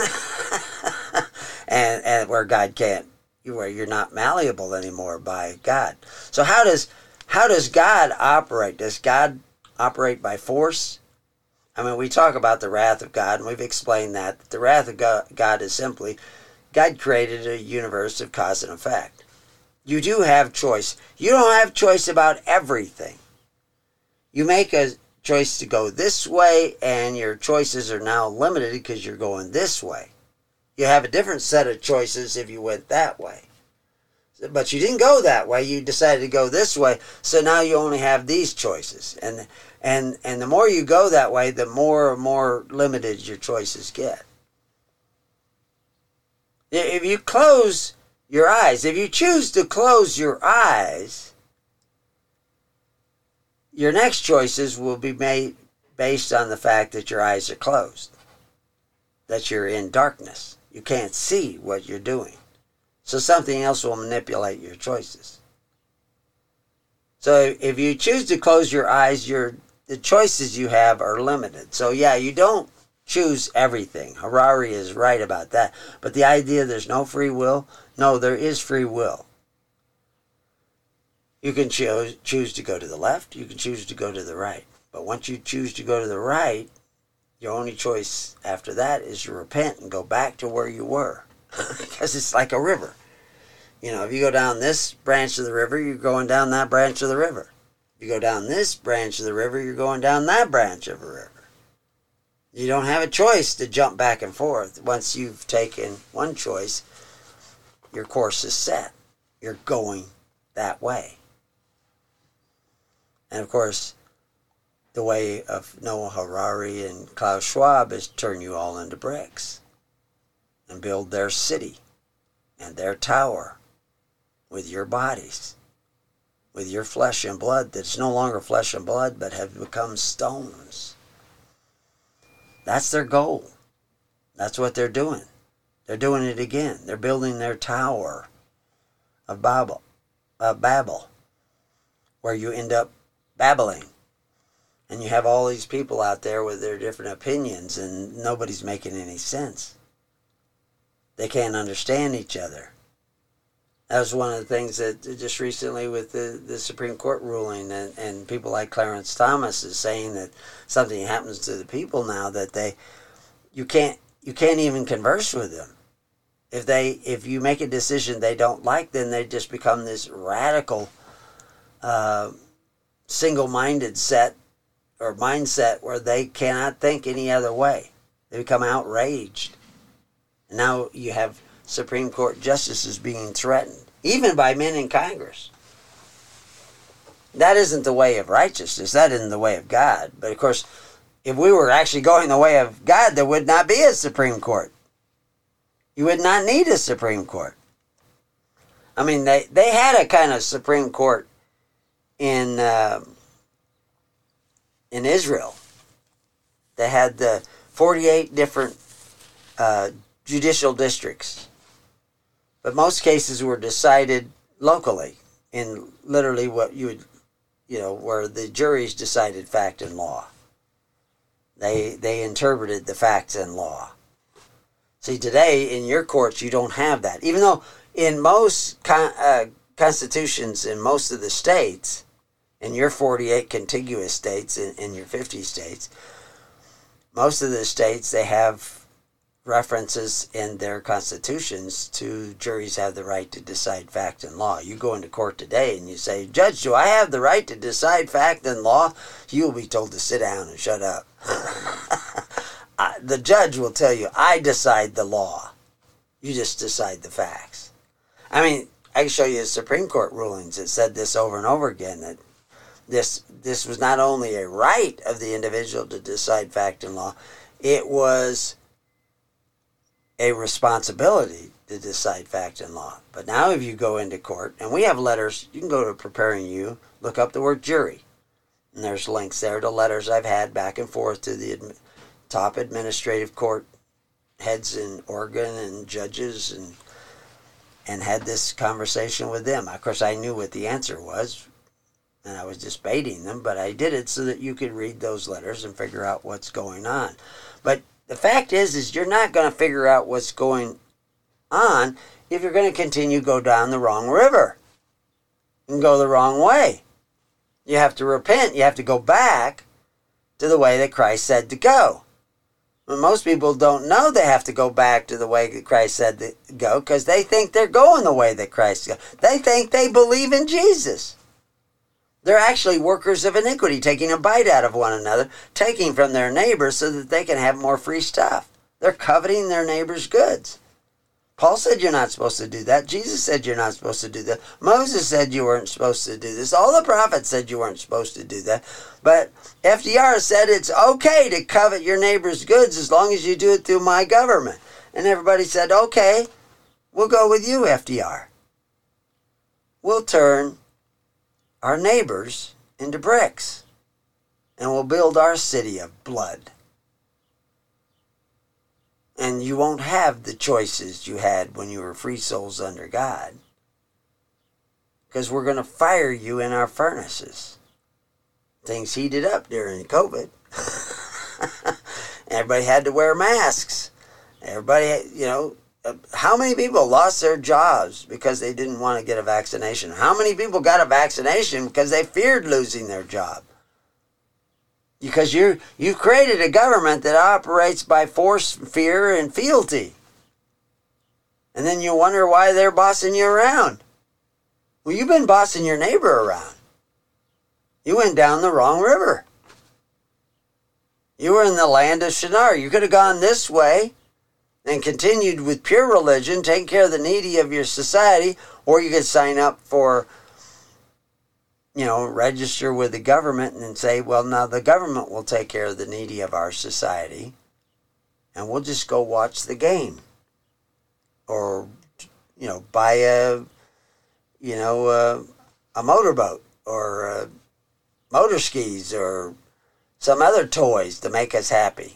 and where God can't, where you're not malleable anymore by God. So how does God operate? Does God operate by force? I mean, we talk about the wrath of God, and we've explained that. The wrath of God is simply, God created a universe of cause and effect. You do have choice. You don't have choice about everything. You make a choice to go this way, and your choices are now limited because you're going this way. You have a different set of choices if you went that way. But you didn't go that way. You decided to go this way, so now you only have these choices. And the more you go that way, the more and more limited your choices get. If you close your eyes, if you choose to close your eyes, your next choices will be made based on the fact that your eyes are closed, that you're in darkness. You can't see what you're doing. So something else will manipulate your choices. So if you choose to close your eyes, the choices you have are limited. So yeah, you don't choose everything. Harari is right about that. But the idea there's no free will, no, there is free will. You can choose to go to the left, you can choose to go to the right. But once you choose to go to the right, your only choice after that is to repent and go back to where you were. Because it's like a river. If you go down this branch of the river, you're going down that branch of the river. If you go down this branch of the river, you're going down that branch of the river. You don't have a choice to jump back and forth. Once you've taken one choice, your course is set. You're going that way. And of course, the way of Noah Harari and Klaus Schwab is turn you all into bricks and build their city and their tower with your bodies, with your flesh and blood that's no longer flesh and blood but have become stones. That's their goal. That's what they're doing. They're doing it again. They're building their tower of Babel, where you end up babbling. And you have all these people out there with their different opinions, and nobody's making any sense. They can't understand each other. That was one of the things that just recently with the Supreme Court ruling, and people like Clarence Thomas is saying that something happens to the people now that you can't even converse with them. If you make a decision they don't like, then they just become this radical, single-minded set or mindset where they cannot think any other way. They become outraged. And now you have Supreme Court justices being threatened, even by men in Congress. That isn't the way of righteousness. That isn't the way of God. But of course, if we were actually going the way of God, there would not be a Supreme Court. You would not need a Supreme Court. I mean, they had a kind of Supreme Court in Israel. They had the 48 different judicial districts. But most cases were decided locally in literally what you would, where the juries decided fact and law. They interpreted the facts and law. See, today in your courts you don't have that. Even though in most constitutions in most of the states, in your 48 contiguous states, in your 50 states, most of the states, they have references in their constitutions to juries have the right to decide fact and law. You go into court today and you say, Judge, do I have the right to decide fact and law? You will be told to sit down and shut up. The judge will tell you, I decide the law. You just decide the facts. I mean, I can show you the Supreme Court rulings that said this over and over again, that this was not only a right of the individual to decide fact and law, it was a responsibility to decide fact and law. But now if you go into court, and we have letters, you can go to Preparing You, look up the word jury, and there's links there to letters I've had back and forth to the top administrative court heads in Oregon and judges, and had this conversation with them. Of course, I knew what the answer was, and I was just baiting them, but I did it so that you could read those letters and figure out what's going on. But the fact is you're not going to figure out what's going on if you're going to continue to go down the wrong river and go the wrong way. You have to repent. You have to go back to the way that Christ said to go. Well, most people don't know they have to go back to the way that Christ said to go because they think they're going the way that Christ goes. They think they believe in Jesus. They're actually workers of iniquity, taking a bite out of one another, taking from their neighbors so that they can have more free stuff. They're coveting their neighbor's goods. Paul said you're not supposed to do that. Jesus said you're not supposed to do that. Moses said you weren't supposed to do this. All the prophets said you weren't supposed to do that. But FDR said it's okay to covet your neighbor's goods as long as you do it through my government. And everybody said, okay, we'll go with you, FDR. We'll turn our neighbors into bricks, and we'll build our city of blood. And you won't have the choices you had when you were free souls under God, because we're going to fire you in our furnaces. Things heated up during COVID. Everybody had to wear masks. Everybody, how many people lost their jobs because they didn't want to get a vaccination? How many people got a vaccination because they feared losing their job? Because you've created a government that operates by force, fear, and fealty. And then you wonder why they're bossing you around. Well, you've been bossing your neighbor around. You went down the wrong river. You were in the land of Shinar. You could have gone this way and continued with pure religion, taking care of the needy of your society, or you could sign up for, register with the government and say, well, now the government will take care of the needy of our society, and we'll just go watch the game. Or, buy a motorboat or motor skis or some other toys to make us happy.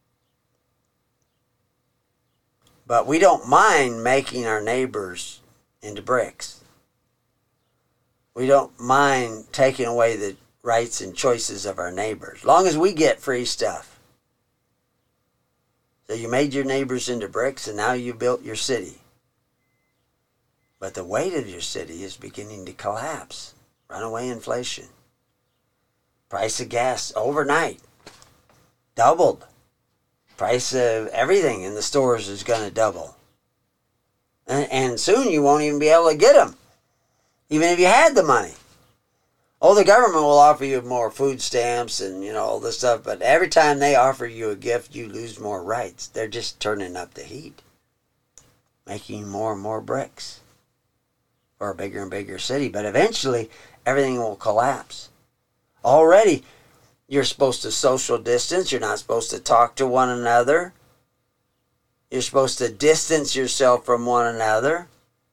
But we don't mind making our neighbors into bricks. We don't mind taking away the rights and choices of our neighbors, as long as we get free stuff. So you made your neighbors into bricks, and now you built your city. But the weight of your city is beginning to collapse. Runaway inflation. Price of gas overnight doubled. Price of everything in the stores is going to double. And soon you won't even be able to get them, even if you had the money. Oh, the government will offer you more food stamps and, all this stuff, but every time they offer you a gift, you lose more rights. They're just turning up the heat, making more and more bricks for a bigger and bigger city. But eventually, everything will collapse. Already, you're supposed to social distance. You're not supposed to talk to one another. You're supposed to distance yourself from one another.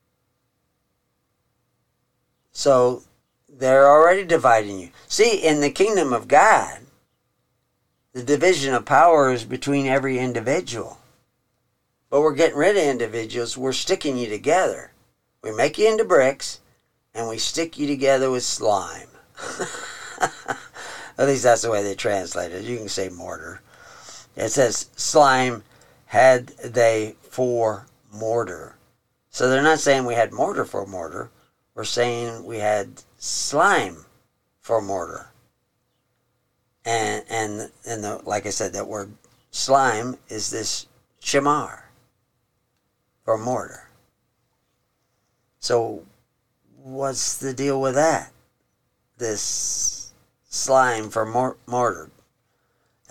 So they're already dividing you. See, in the kingdom of God, the division of power is between every individual. But we're getting rid of individuals. We're sticking you together. We make you into bricks, and we stick you together with slime. At least that's the way they translate it. You can say mortar. It says, slime had they for mortar. So they're not saying we had mortar for mortar. We're saying we had slime for mortar. And like I said, that word slime is this shamar for mortar. So what's the deal with that? This slime for mortar.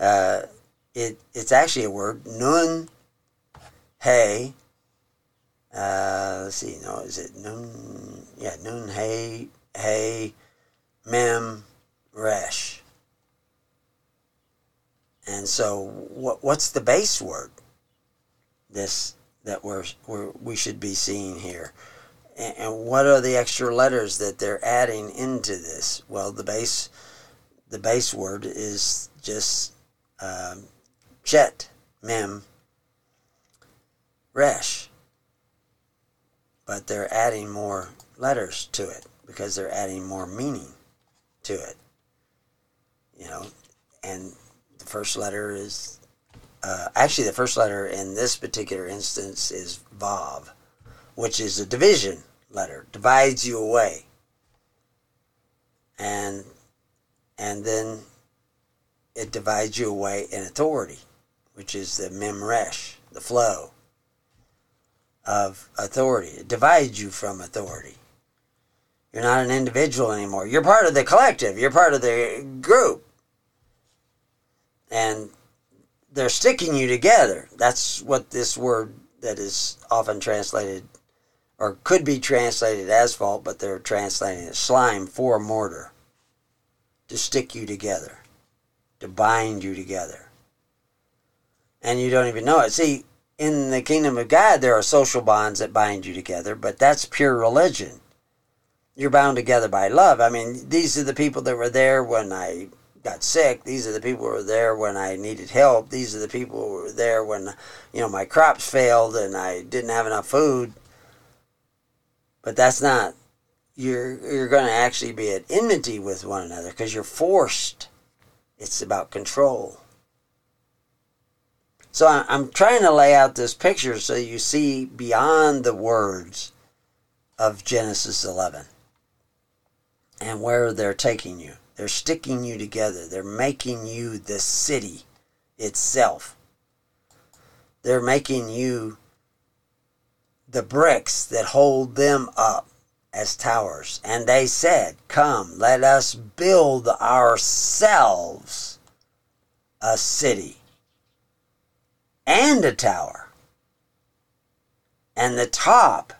It's actually a word, nun, hey, Let's see, no, is it Nun? Yeah, Nun, Hey, Mem, Resh. And so, what's the base word? This that we should be seeing here, and what are the extra letters that they're adding into this? Well, the base word is just Chet, Mem, Resh. But they're adding more letters to it because they're adding more meaning to it. And the first letter is, actually the first letter in this particular instance is Vav, which is a division letter, divides you away. And then it divides you away in authority, which is the Memresh, the flow of authority. It divides you from authority. You're not an individual anymore. You're part of the collective. You're part of the group. And they're sticking you together. That's what this word that is often translated, or could be translated asphalt, but they're translating it slime for mortar. To stick you together. To bind you together. And you don't even know it. See, in the kingdom of God, there are social bonds that bind you together, but that's pure religion. You're bound together by love. I mean, these are the people that were there when I got sick. These are the people who were there when I needed help. These are the people who were there when, my crops failed and I didn't have enough food. But that's not, you're going to actually be at enmity with one another because you're forced. It's about control. So I'm trying to lay out this picture so you see beyond the words of Genesis 11 and where they're taking you. They're sticking you together. They're making you the city itself. They're making you the bricks that hold them up as towers. And they said, "Come, let us build ourselves a city and a tower, and the top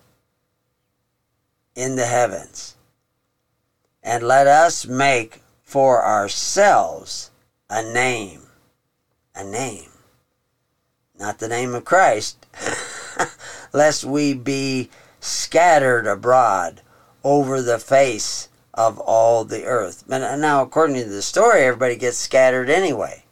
in the heavens. And let us make for ourselves a name." A name. Not the name of Christ. "Lest we be scattered abroad over the face of all the earth." And now, according to the story, everybody gets scattered anyway.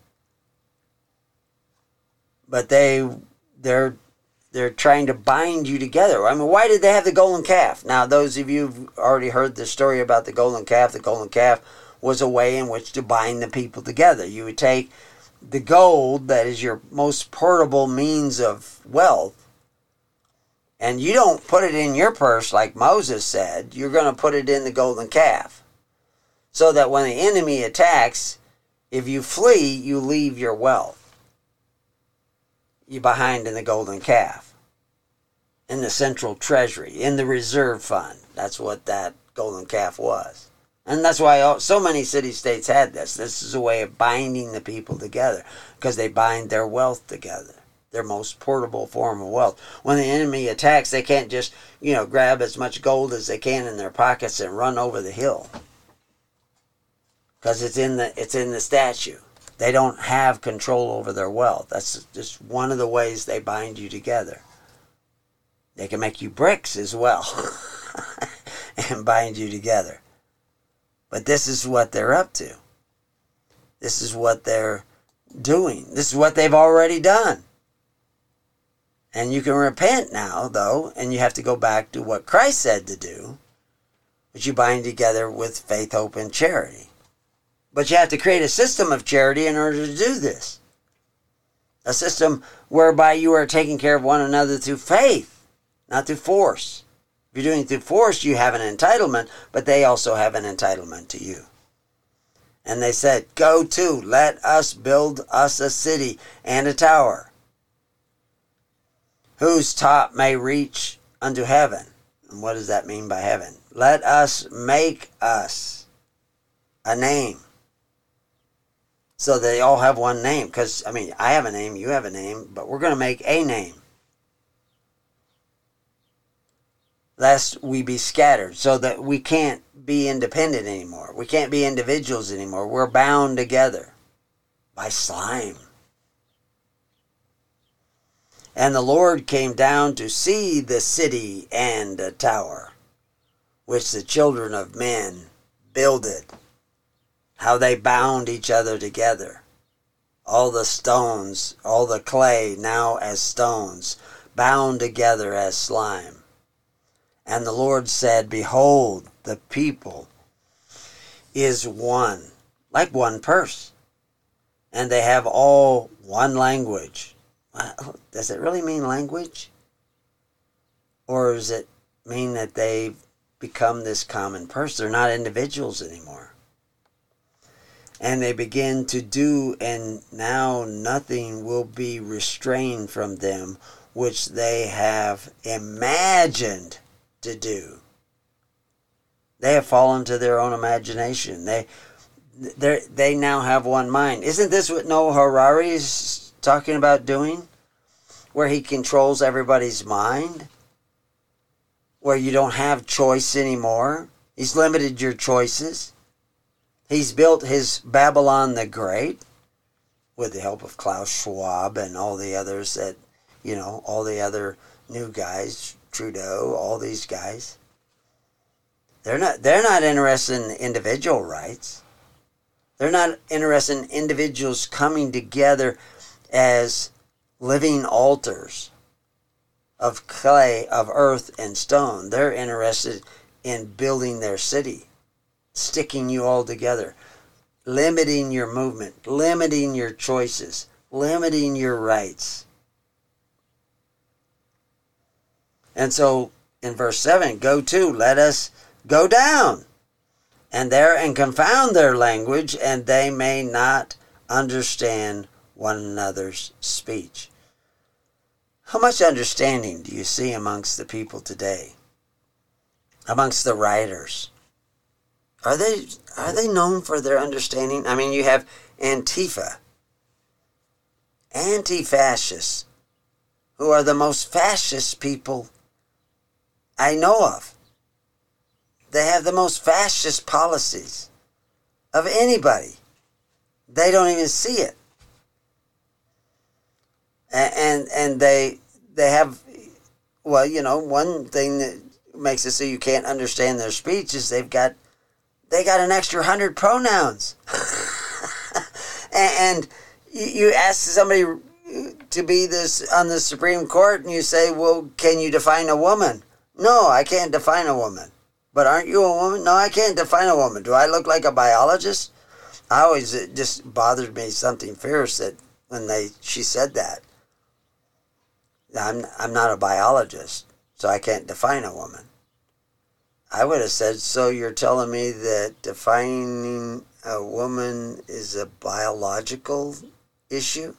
But they're trying to bind you together. I mean, why did they have the golden calf? Now, those of you who've already heard the story about the golden calf was a way in which to bind the people together. You would take the gold, that is your most portable means of wealth, and you don't put it in your purse like Moses said. You're going to put it in the golden calf. So that when the enemy attacks, if you flee, you leave your wealth. You're behind in the golden calf, in the central treasury, in the reserve fund. That's what that golden calf was. And that's why so many city-states had this. This is a way of binding the people together, because they bind their wealth together, their most portable form of wealth. When the enemy attacks, they can't just, grab as much gold as they can in their pockets and run over the hill, because it's in the statue. They don't have control over their wealth. That's just one of the ways they bind you together. They can make you bricks as well and bind you together. But this is what they're up to. This is what they're doing. This is what they've already done. And you can repent now, though, and you have to go back to what Christ said to do, which you bind together with faith, hope, and charity. But you have to create a system of charity in order to do this. A system whereby you are taking care of one another through faith, not through force. If you're doing it through force, you have an entitlement, but they also have an entitlement to you. And they said, "Go to, let us build us a city and a tower, whose top may reach unto heaven." And what does that mean by heaven? Let us make us a name. So they all have one name. Because, I have a name, you have a name, but we're going to make a name. lest we be scattered, so that we can't be independent anymore. We can't be individuals anymore. We're bound together by slime. And the Lord came down to see the city and the tower, which the children of men builded, how they bound each other together. All the stones, all the clay now as stones, bound together as slime. And the Lord said, behold, the people is one, like one purse, and they have all one language. Does it really mean language? Or does it mean that they've become this common person? They're not individuals anymore. And they begin to do, and now nothing will be restrained from them, which they have imagined to do. They have fallen to their own imagination. They now have one mind. Isn't this what Noah Harari is talking about doing? Where he controls everybody's mind? Where you don't have choice anymore? He's limited your choices. He's built his Babylon the Great with the help of Klaus Schwab and all the others that, all the other new guys, Trudeau, all these guys. They're not interested in individual rights. They're not interested in individuals coming together as living altars of clay, of earth and stone. They're interested in building their city, sticking you all together, limiting your movement, limiting your choices, limiting your rights. And so in verse 7, go to, let us go down, and confound their language, and they may not understand one another's speech. How much understanding do you see amongst the people today? Amongst the writers? Are they known for their understanding? I mean, you have Antifa, anti-fascists, who are the most fascist people I know of. They have the most fascist policies of anybody. They don't even see it. And they have, one thing that makes it so you can't understand their speech is they got an extra 100 pronouns. and you ask somebody to be this on the Supreme Court and you say, well, can you define a woman? No, I can't define a woman. But aren't you a woman? No, I can't define a woman. Do I look like a biologist? It just bothered me something fierce that when she said that. I'm not a biologist, so I can't define a woman. I would have said, so you're telling me that defining a woman is a biological issue?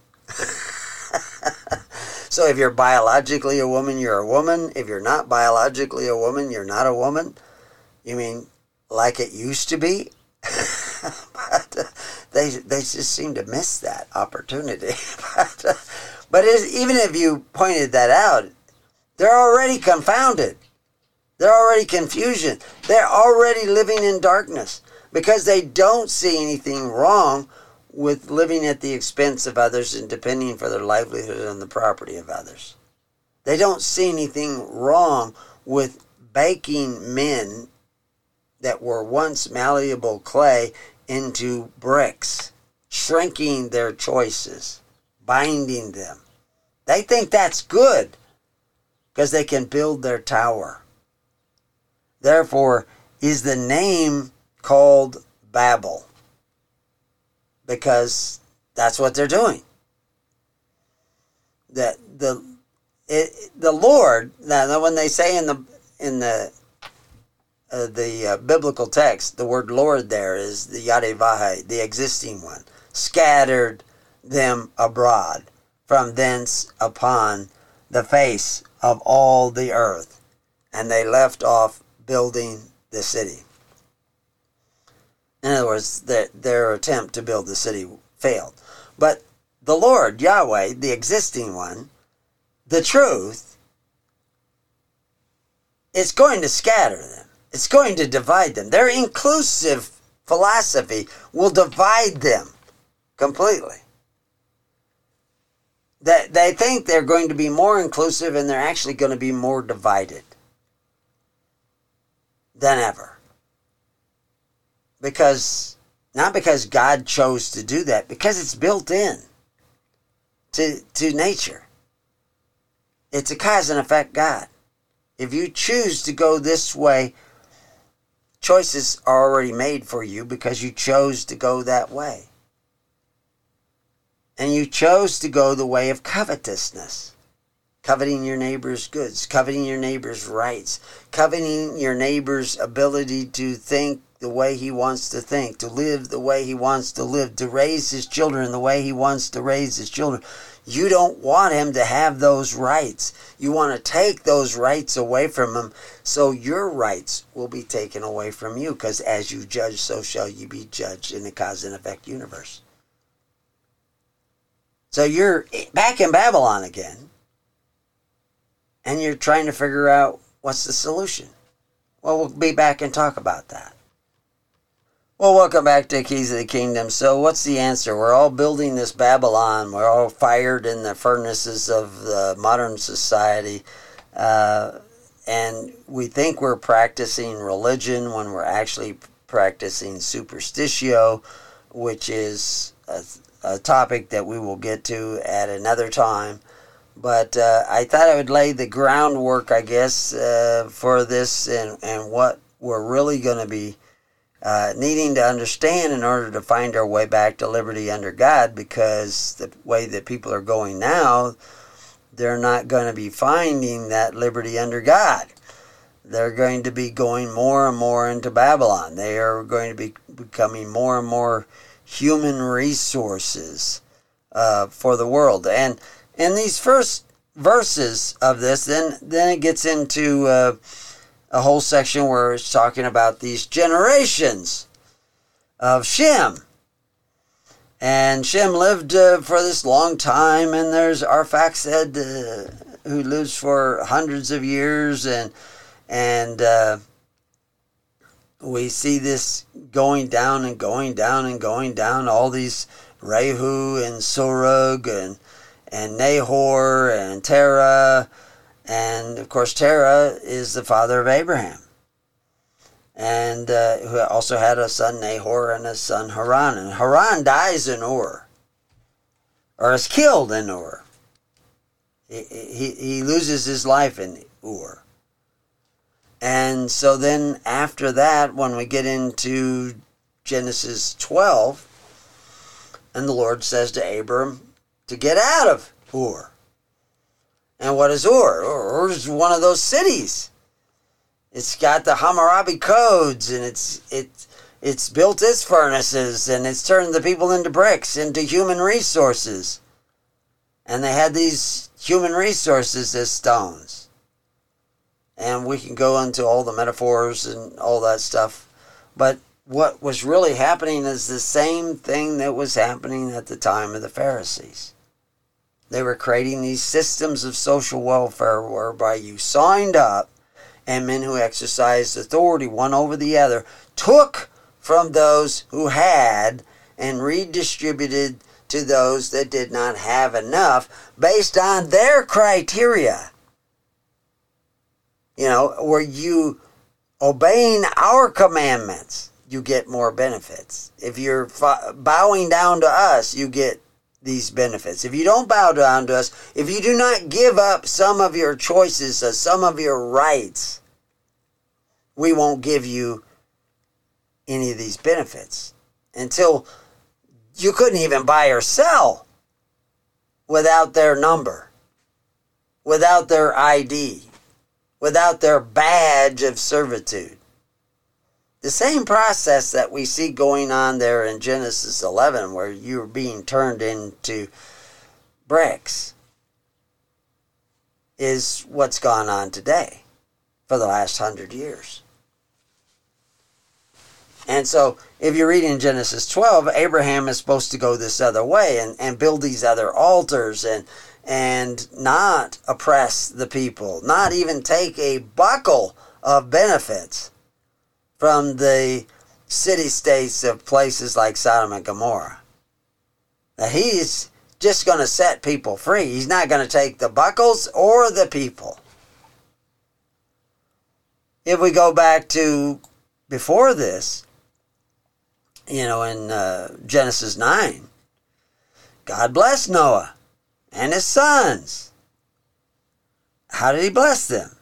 So if you're biologically a woman, you're a woman. If you're not biologically a woman, you're not a woman. You mean like it used to be? But they just seem to miss that opportunity. But even if you pointed that out, they're already confounded. They're already confusion. They're already living in darkness because they don't see anything wrong with living at the expense of others and depending for their livelihood on the property of others. They don't see anything wrong with baking men that were once malleable clay into bricks, shrinking their choices, binding them. They think that's good because they can build their tower. Therefore, is the name called Babel, because that's what they're doing. The Lord, now when they say in the biblical text, the word Lord there is the Yadevah, the existing one, scattered them abroad from thence upon the face of all the earth, and they left off building the city. In other words, their attempt to build the city failed. But the Lord, Yahweh, the existing one, the truth, it's going to scatter them. It's going to divide them. Their inclusive philosophy will divide them completely. They think they're going to be more inclusive, and they're actually going to be more divided than ever. Not because God chose to do that, because it's built in to nature. It's a cause and effect God. If you choose to go this way, choices are already made for you because you chose to go that way. And you chose to go the way of covetousness. Coveting your neighbor's goods, coveting your neighbor's rights, coveting your neighbor's ability to think the way he wants to think, to live the way he wants to live, to raise his children the way he wants to raise his children. You don't want him to have those rights. You want to take those rights away from him, so your rights will be taken away from you, because as you judge, so shall you be judged in the cause and effect universe. So you're back in Babylon again, and you're trying to figure out what's the solution. Well, we'll be back and talk about that. Well, welcome back to Keys of the Kingdom. So what's the answer? We're all building this Babylon. We're all fired in the furnaces of the modern society. And we think we're practicing religion when we're actually practicing superstitio, which is a topic that we will get to at another time. But I thought I would lay the groundwork, I guess, for this and what we're really going to be needing to understand in order to find our way back to liberty under God, because the way that people are going now, they're not going to be finding that liberty under God. They're going to be going more and more into Babylon. They are going to be becoming more and more human resources for the world. And in these first verses of this, then it gets into a whole section where it's talking about these generations of Shem. And Shem lived for this long time, and there's Arphaxad who lives for hundreds of years, and we see this going down and going down and going down. All these Rehu and Surug and Nahor and Terah. And, of course, Terah is the father of Abraham. And who also had a son Nahor and a son Haran. And Haran dies in Ur, or is killed in Ur. He loses his life in Ur. And so then after that, when we get into Genesis 12, and the Lord says to Abram to get out of Ur. And what is Ur? Ur is one of those cities. It's got the Hammurabi codes, and it's built its furnaces, and it's turned the people into bricks, into human resources. And they had these human resources as stones. And we can go into all the metaphors and all that stuff. But what was really happening is the same thing that was happening at the time of the Pharisees. They were creating these systems of social welfare whereby you signed up, and men who exercised authority one over the other took from those who had and redistributed to those that did not have enough based on their criteria. You know, were you obeying our commandments, you get more benefits. If you're bowing down to us, you get these benefits. If you don't bow down to us, if you do not give up some of your choices, some of your rights, we won't give you any of these benefits. Until you couldn't even buy or sell without their number, without their ID, without their badge of servitude. The same process that we see going on there in Genesis 11, where you're being turned into bricks, is what's gone on today for the last 100 years. And so, if you read in Genesis 12, Abraham is supposed to go this other way and build these other altars and not oppress the people, not even take a buckle of benefits from the city-states of places like Sodom and Gomorrah. Now, he's just going to set people free. He's not going to take the buckles or the people. If we go back to before this, in Genesis 9, God blessed Noah and his sons. How did he bless them?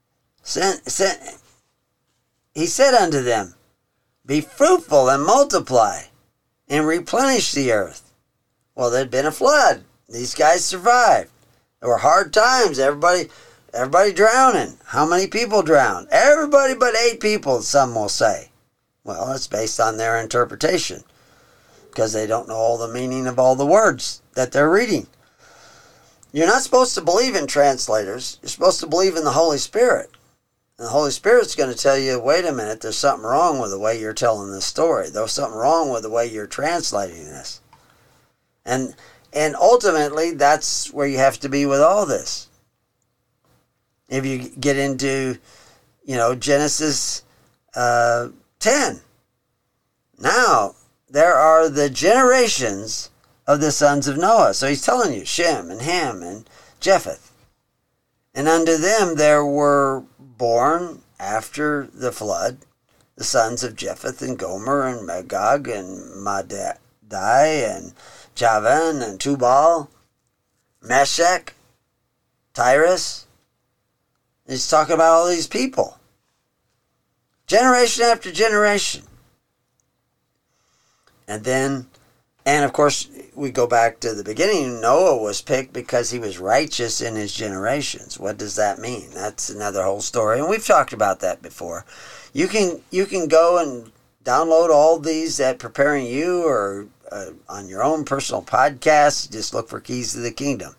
He said unto them, be fruitful and multiply and replenish the earth. Well, there'd been a flood. These guys survived. There were hard times. Everybody drowning. How many people drowned? Everybody but 8 people, some will say. Well, that's based on their interpretation, because they don't know all the meaning of all the words that they're reading. You're not supposed to believe in translators. You're supposed to believe in the Holy Spirit. And the Holy Spirit's going to tell you, wait a minute, there's something wrong with the way you're telling this story. There's something wrong with the way you're translating this. And ultimately, that's where you have to be with all this. If you get into, Genesis 10. Now, there are the generations of the sons of Noah. So he's telling you, Shem and Ham and Japheth. And unto them there were born after the flood the sons of Japheth and Gomer and Magog and Madai and Javan and Tubal, Meshech, Tyrus. He's talking about all these people. Generation after generation. And of course, we go back to the beginning. Noah was picked because he was righteous in his generations. What does that mean? That's another whole story, and we've talked about that before. You can go and download all these at Preparing You or on your own personal podcast. Just look for Keys to the Kingdom.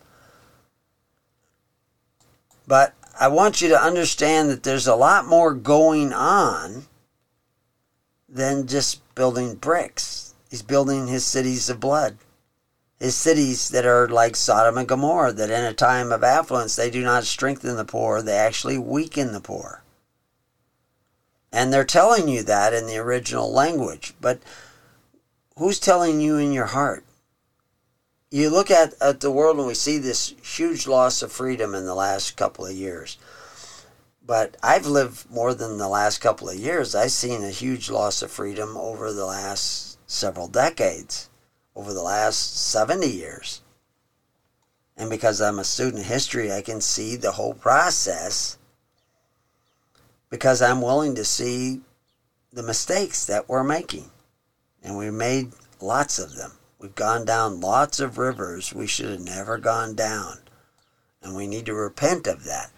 But I want you to understand that there's a lot more going on than just building bricks. He's building his cities of blood. His cities that are like Sodom and Gomorrah, that in a time of affluence, they do not strengthen the poor, they actually weaken the poor. And they're telling you that in the original language. But who's telling you in your heart? You look at the world and we see this huge loss of freedom in the last couple of years. But I've lived more than the last couple of years. I've seen a huge loss of freedom over the last several decades, over the last 70 years. And because I'm a student of history, I can see the whole process because I'm willing to see the mistakes that we're making. And we made lots of them. We've gone down lots of rivers we should have never gone down. And we need to repent of that.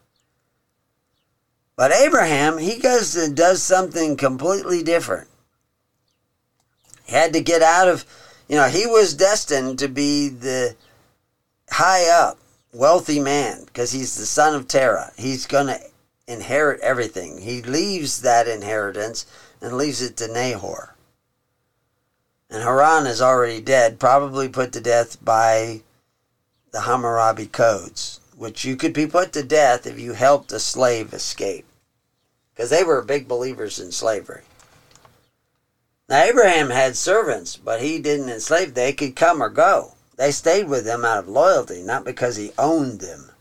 But Abraham, he goes and does something completely different. He had to get out of, he was destined to be the high up, wealthy man because he's the son of Terah. He's going to inherit everything. He leaves that inheritance and leaves it to Nahor. And Haran is already dead, probably put to death by the Hammurabi codes, which you could be put to death if you helped a slave escape, because they were big believers in slavery. Now, Abraham had servants, but he didn't enslave. They could come or go. They stayed with him out of loyalty, not because he owned them.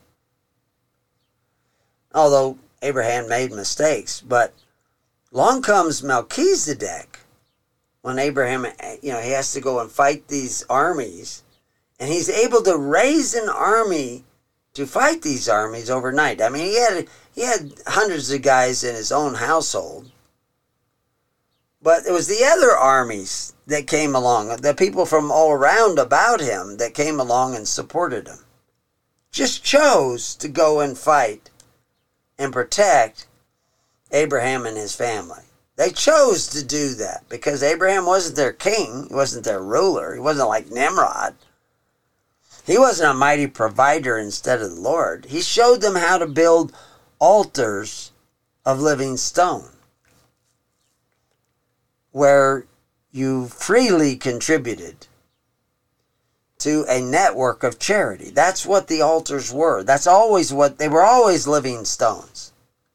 Although Abraham made mistakes. But along comes Melchizedek, when Abraham, he has to go and fight these armies. And he's able to raise an army to fight these armies overnight. I mean, he had hundreds of guys in his own household. But it was the other armies that came along, the people from all around about him that came along and supported him. Just chose to go and fight and protect Abraham and his family. They chose to do that because Abraham wasn't their king. He wasn't their ruler. He wasn't like Nimrod. He wasn't a mighty provider instead of the Lord. He showed them how to build altars of living stone, where you freely contributed to a network of charity. That's what the altars were. That's always what they were, always living stones.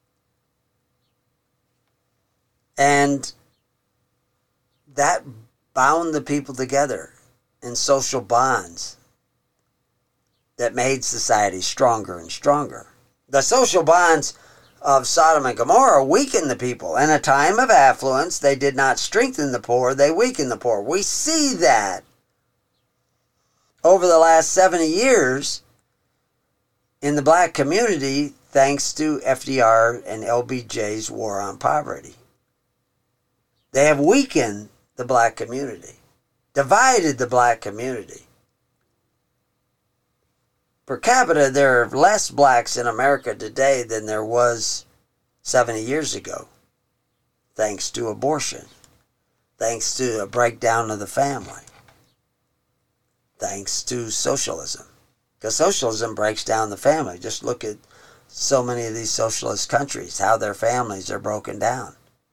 And that bound the people together in social bonds that made society stronger and stronger. The social bonds of Sodom and Gomorrah weakened the people. In a time of affluence, they did not strengthen the poor, they weakened the poor. We see that over the last 70 years in the black community, thanks to FDR and LBJ's war on poverty. They have weakened the black community, divided the black community. Per capita, there are less blacks in America today than there was 70 years ago, thanks to abortion, thanks to a breakdown of the family, thanks to socialism. Because socialism breaks down the family. Just look at so many of these socialist countries, how their families are broken down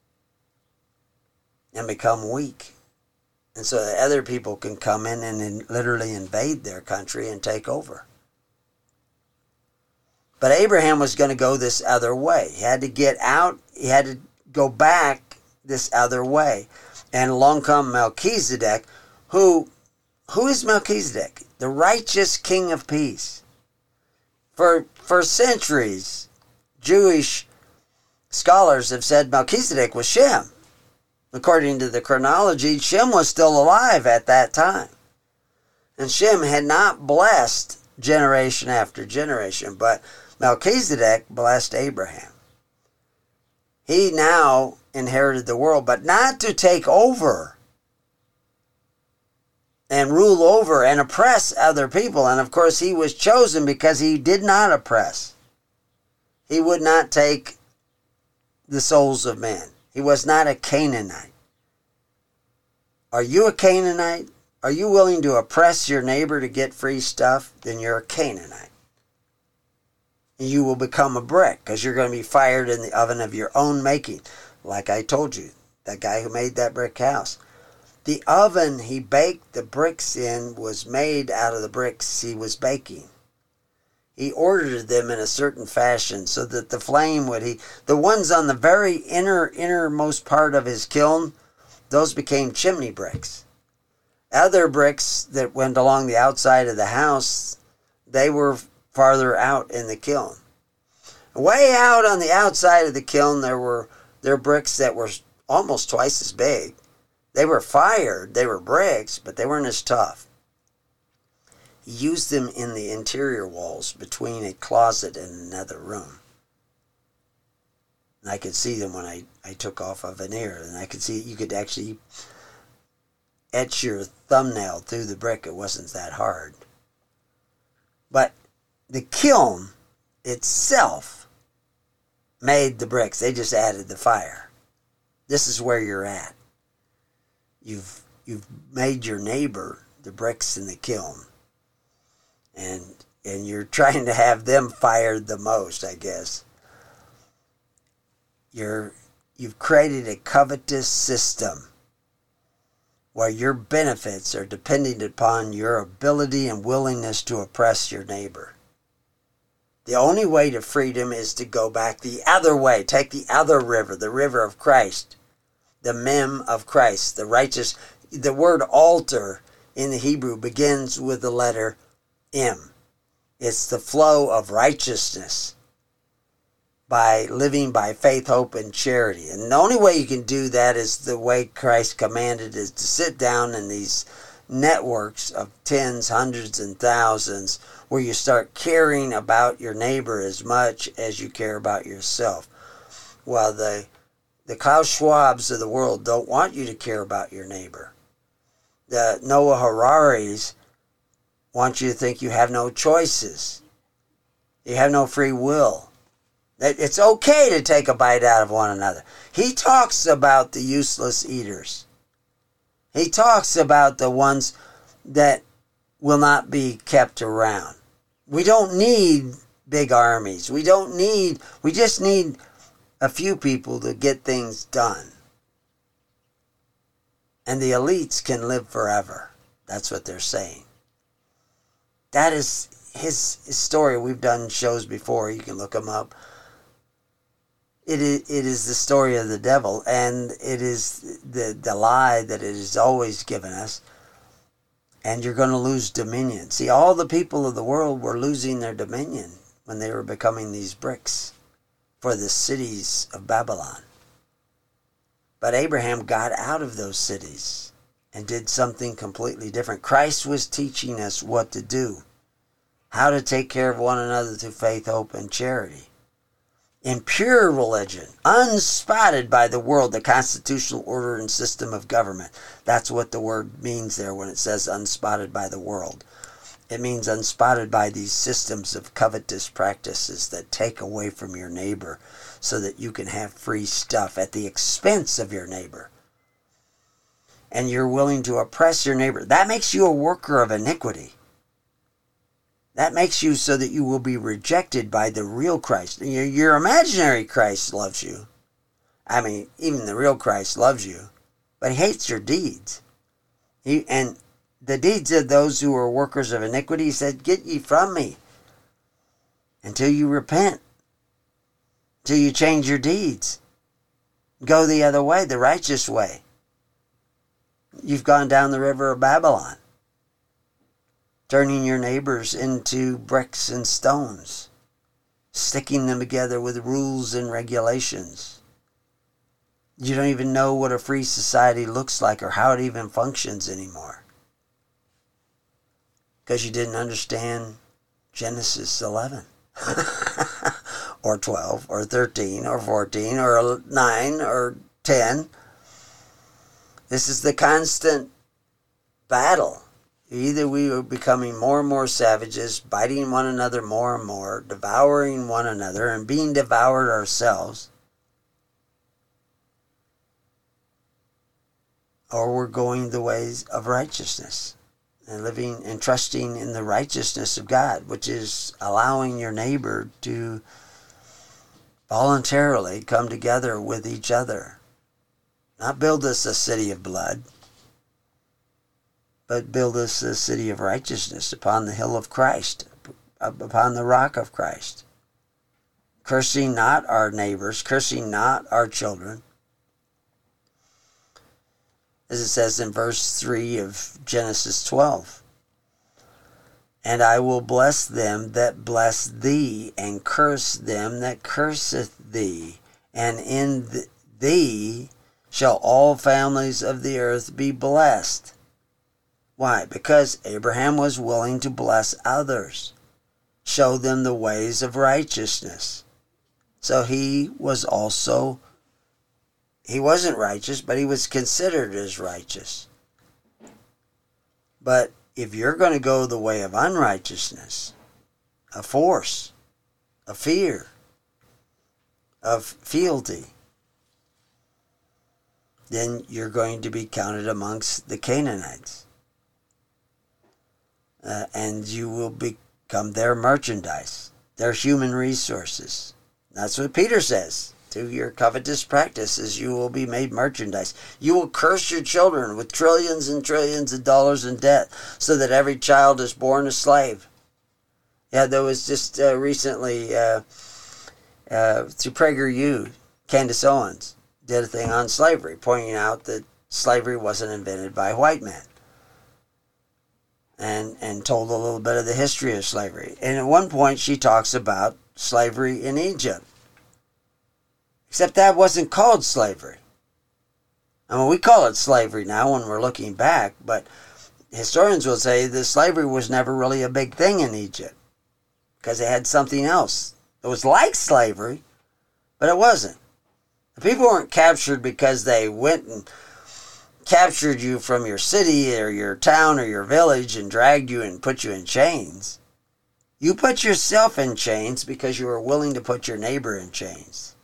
and become weak. And so that other people can come in and literally invade their country and take over. But Abraham was going to go this other way. He had to get out. He had to go back this other way. And along come Melchizedek, who is Melchizedek? The righteous king of peace. For centuries, Jewish scholars have said Melchizedek was Shem. According to the chronology, Shem was still alive at that time. And Shem had not blessed generation after generation, but Melchizedek blessed Abraham. He now inherited the world, but not to take over and rule over and oppress other people. And of course, he was chosen because he did not oppress. He would not take the souls of men. He was not a Canaanite. Are you a Canaanite? Are you willing to oppress your neighbor to get free stuff? Then you're a Canaanite. And you will become a brick because you're going to be fired in the oven of your own making. Like I told you, that guy who made that brick house. The oven he baked the bricks in was made out of the bricks he was baking. He ordered them in a certain fashion so that the flame would the ones on the very innermost part of his kiln, those became chimney bricks. Other bricks that went along the outside of the house, they were farther out in the kiln. Way out on the outside of the kiln, there were bricks that were almost twice as big. They were fired, they were bricks, but they weren't as tough. He used them in the interior walls between a closet and another room. And I could see them when I took off a veneer, and I could see you could actually etch your thumbnail through the brick. It wasn't that hard. But the kiln itself made the bricks. They just added the fire. This is where you're at. You've made your neighbor the bricks in the kiln. And you're trying to have them fired the most, I guess. You've created a covetous system where your benefits are dependent upon your ability and willingness to oppress your neighbor. The only way to freedom is to go back the other way. Take the other river, the river of Christ, the mem of Christ, the righteous. The word altar in the Hebrew begins with the letter M. It's the flow of righteousness by living by faith, hope, and charity. And the only way you can do that is the way Christ commanded, is to sit down in these networks of tens, hundreds, and thousands where you start caring about your neighbor as much as you care about yourself. Well, the Klaus Schwabs of the world don't want you to care about your neighbor. The Noah Hararis want you to think you have no choices. You have no free will. That it's okay to take a bite out of one another. He talks about the useless eaters. He talks about the ones that will not be kept around. We don't need big armies. We just need a few people to get things done. And the elites can live forever. That's what they're saying. That is his story. We've done shows before. You can look them up. It is the story of the devil, and it is the lie that it has always given us. And you're going to lose dominion. See, all the people of the world were losing their dominion when they were becoming these bricks for the cities of Babylon. But Abraham got out of those cities and did something completely different. Christ was teaching us what to do, how to take care of one another through faith, hope, and charity. In pure religion, unspotted by the world, the constitutional order and system of government. That's what the word means there when it says unspotted by the world. It means unspotted by these systems of covetous practices that take away from your neighbor so that you can have free stuff at the expense of your neighbor. And you're willing to oppress your neighbor. That makes you a worker of iniquity. That makes you so that you will be rejected by the real Christ. Your imaginary Christ loves you. I mean, even the real Christ loves you. But he hates your deeds. And the deeds of those who are workers of iniquity, he said, get ye from me. Until you repent. Until you change your deeds. Go the other way, the righteous way. You've gone down the river of Babylon, turning your neighbors into bricks and stones, sticking them together with rules and regulations. You don't even know what a free society looks like or how it even functions anymore, because you didn't understand Genesis 11 or 12 or 13 or 14 or 9 or 10. This is the constant battle. Either we are becoming more and more savages, biting one another more and more, devouring one another, and being devoured ourselves, or we're going the ways of righteousness and living and trusting in the righteousness of God, which is allowing your neighbor to voluntarily come together with each other. Not build us a city of blood, but build us a city of righteousness upon the hill of Christ, upon the rock of Christ. Cursing not our neighbors, cursing not our children. As it says in verse 3 of Genesis 12. And I will bless them that bless thee, and curse them that curseth thee. And in thee shall all families of the earth be blessed. Why? Because Abraham was willing to bless others, show them the ways of righteousness. So he wasn't righteous, but he was considered as righteous. But if you're going to go the way of unrighteousness, of force, of fear, of fealty, then you're going to be counted amongst the Canaanites. And you will become their merchandise, their human resources. That's what Peter says. Through your covetous practices, you will be made merchandise. You will curse your children with trillions and trillions of dollars in debt, so that every child is born a slave. Yeah, there was just recently, through PragerU, Candace Owens did a thing on slavery, pointing out that slavery wasn't invented by white men. And told a little bit of the history of slavery. And at one point she talks about slavery in Egypt. Except that wasn't called slavery. I mean, we call it slavery now when we're looking back, but historians will say that slavery was never really a big thing in Egypt, because they had something else. It was like slavery, but it wasn't. The people weren't captured because they went and captured you from your city or your town or your village and dragged you and put you in chains. You put yourself in chains because you were willing to put your neighbor in chains.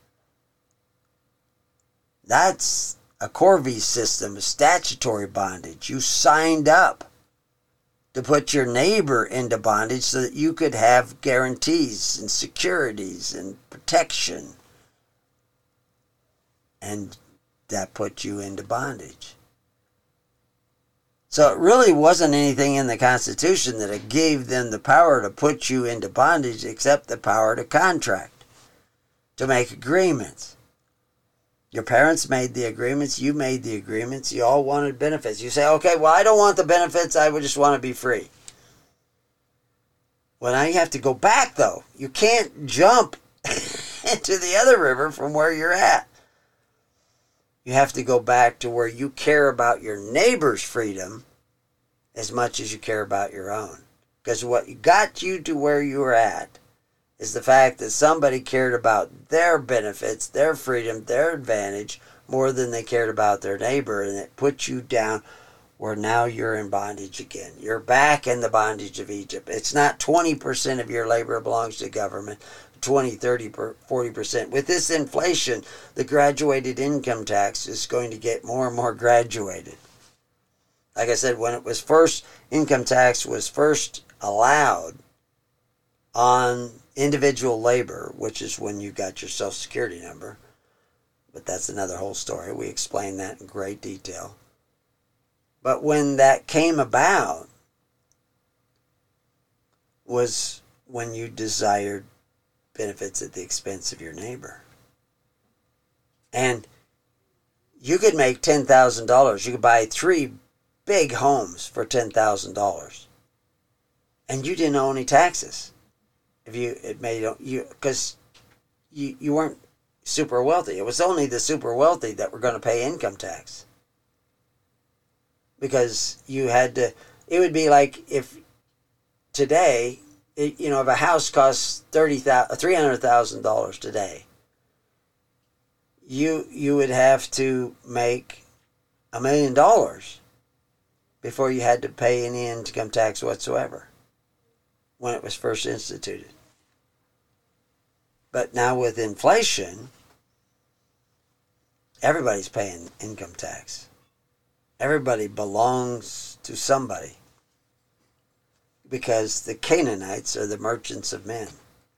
That's a Corvée system of statutory bondage. You signed up to put your neighbor into bondage so that you could have guarantees and securities and protection. And that put you into bondage. So it really wasn't anything in the Constitution that it gave them the power to put you into bondage except the power to contract, to make agreements. Your parents made the agreements, you made the agreements, you all wanted benefits. You say, okay, well, I don't want the benefits, I would just want to be free. Well, now you have to go back, though. You can't jump into the other river from where you're at. You have to go back to where you care about your neighbor's freedom as much as you care about your own. Because what got you to where you were at is the fact that somebody cared about their benefits, their freedom, their advantage, more than they cared about their neighbor. And it put you down where now you're in bondage again. You're back in the bondage of Egypt. It's not 20% of your labor belongs to government. 20, 30, 40%. With this inflation, the graduated income tax is going to get more and more graduated. Like I said, when it was first, income tax was first allowed on individual labor, which is when you got your Social Security number. But that's another whole story. We explain that in great detail. But when that came about was when you desired benefits at the expense of your neighbor. And you could make $10,000. You could buy 3 big homes for $10,000. And you didn't owe any taxes. Because you weren't super wealthy. It was only the super wealthy that were going to pay income tax. Because you had to, it would be like if today, if a house costs $300,000 today, you would have to make $1 million before you had to pay any income tax whatsoever when it was first instituted. But now with inflation, everybody's paying income tax. Everybody belongs to somebody. Because the Canaanites are the merchants of men.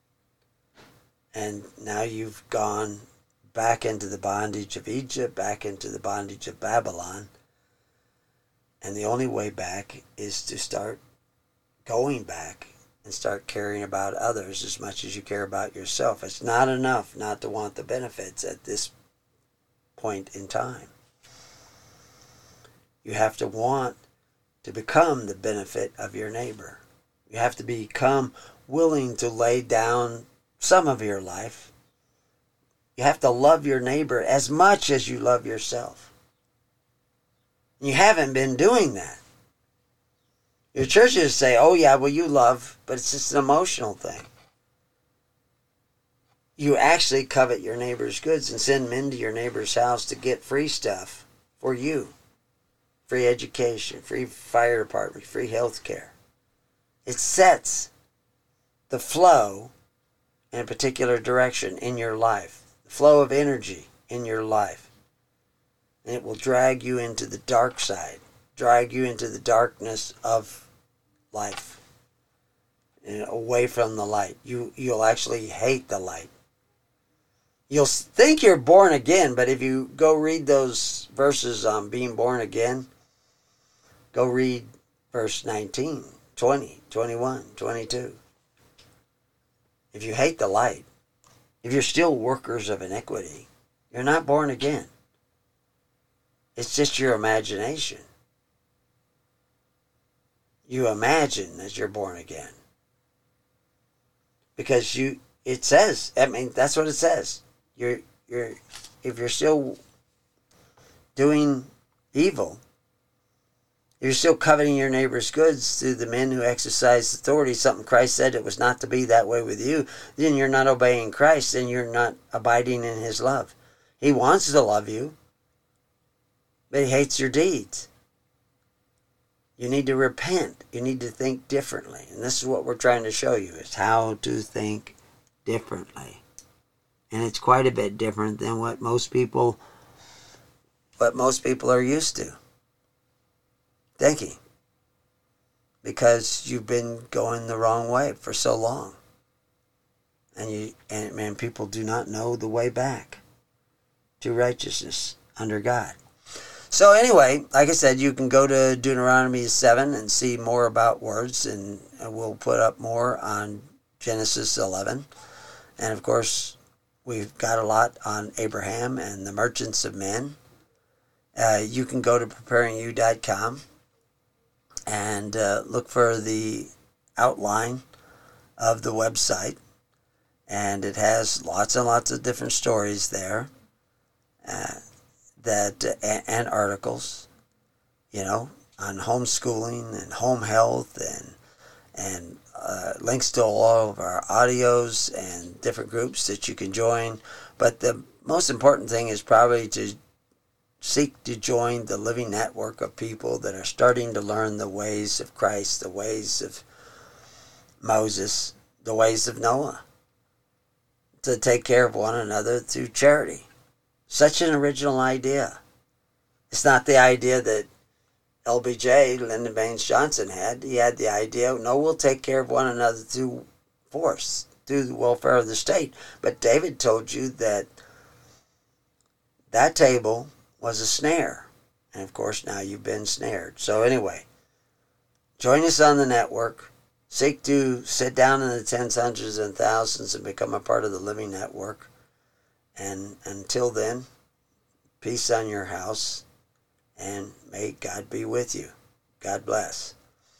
And now you've gone back into the bondage of Egypt, back into the bondage of Babylon. And the only way back is to start going back and start caring about others as much as you care about yourself. It's not enough not to want the benefits at this point in time. You have to want to become the benefit of your neighbor. You have to become willing to lay down some of your life. You have to love your neighbor as much as you love yourself. You haven't been doing that. Your churches say, oh yeah, well you love, but it's just an emotional thing. You actually covet your neighbor's goods and send men to your neighbor's house to get free stuff for you. Free education, free fire department, free health care. It sets the flow in a particular direction in your life. The flow of energy in your life. And it will drag you into the dark side. Drag you into the darkness of life. And away from the light. You'll actually hate the light. You'll think you're born again, but if you go read those verses on being born again, go read verse 19, 20, 21, 22. If you hate the light, if you're still workers of iniquity, you're not born again. It's just your imagination. You imagine that you're born again. Because it says, that's what it says. If you're still doing evil, you're still coveting your neighbor's goods through the men who exercise authority, something Christ said it was not to be that way with you, then you're not obeying Christ, then you're not abiding in his love. He wants to love you, but he hates your deeds. You need to repent. You need to think differently. And this is what we're trying to show you, is how to think differently. And it's quite a bit different than what most people are used to thinking, because you've been going the wrong way for so long, and people do not know the way back to righteousness under God. So anyway, like I said, you can go to Deuteronomy 7 and see more about words, and we'll put up more on Genesis 11. And of course, we've got a lot on Abraham and the merchants of men. You can go to preparingyou.com and look for the outline of the website. And it has lots and lots of different stories there and articles, on homeschooling and home health and links to all of our audios and different groups that you can join. But the most important thing is probably to seek to join the living network of people that are starting to learn the ways of Christ, the ways of Moses, the ways of Noah, to take care of one another through charity. Such an original idea. It's not the idea that LBJ, Lyndon Baines Johnson, had. He had the idea, no, we'll take care of one another through force, through the welfare of the state. But David told you that table was a snare. And of course, now you've been snared. So anyway, join us on the network. Seek to sit down in the tens, hundreds, and thousands and become a part of the living network. And until then, peace on your house, and may God be with you. God bless.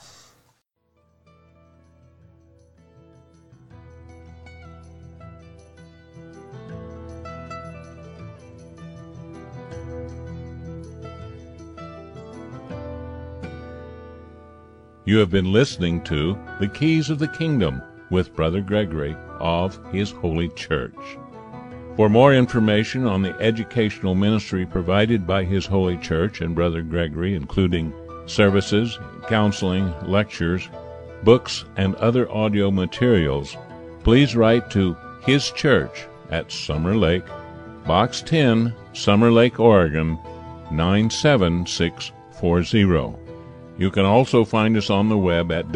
You have been listening to The Keys of the Kingdom with Brother Gregory of His Holy Church. For more information on the educational ministry provided by His Holy Church and Brother Gregory, including services, counseling, lectures, books, and other audio materials, please write to His Church at Summer Lake, Box 10, Summer Lake, Oregon, 97640. You can also find us on the web at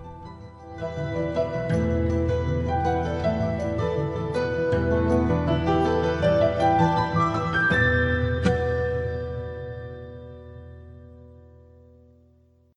www.hisholychurch.net.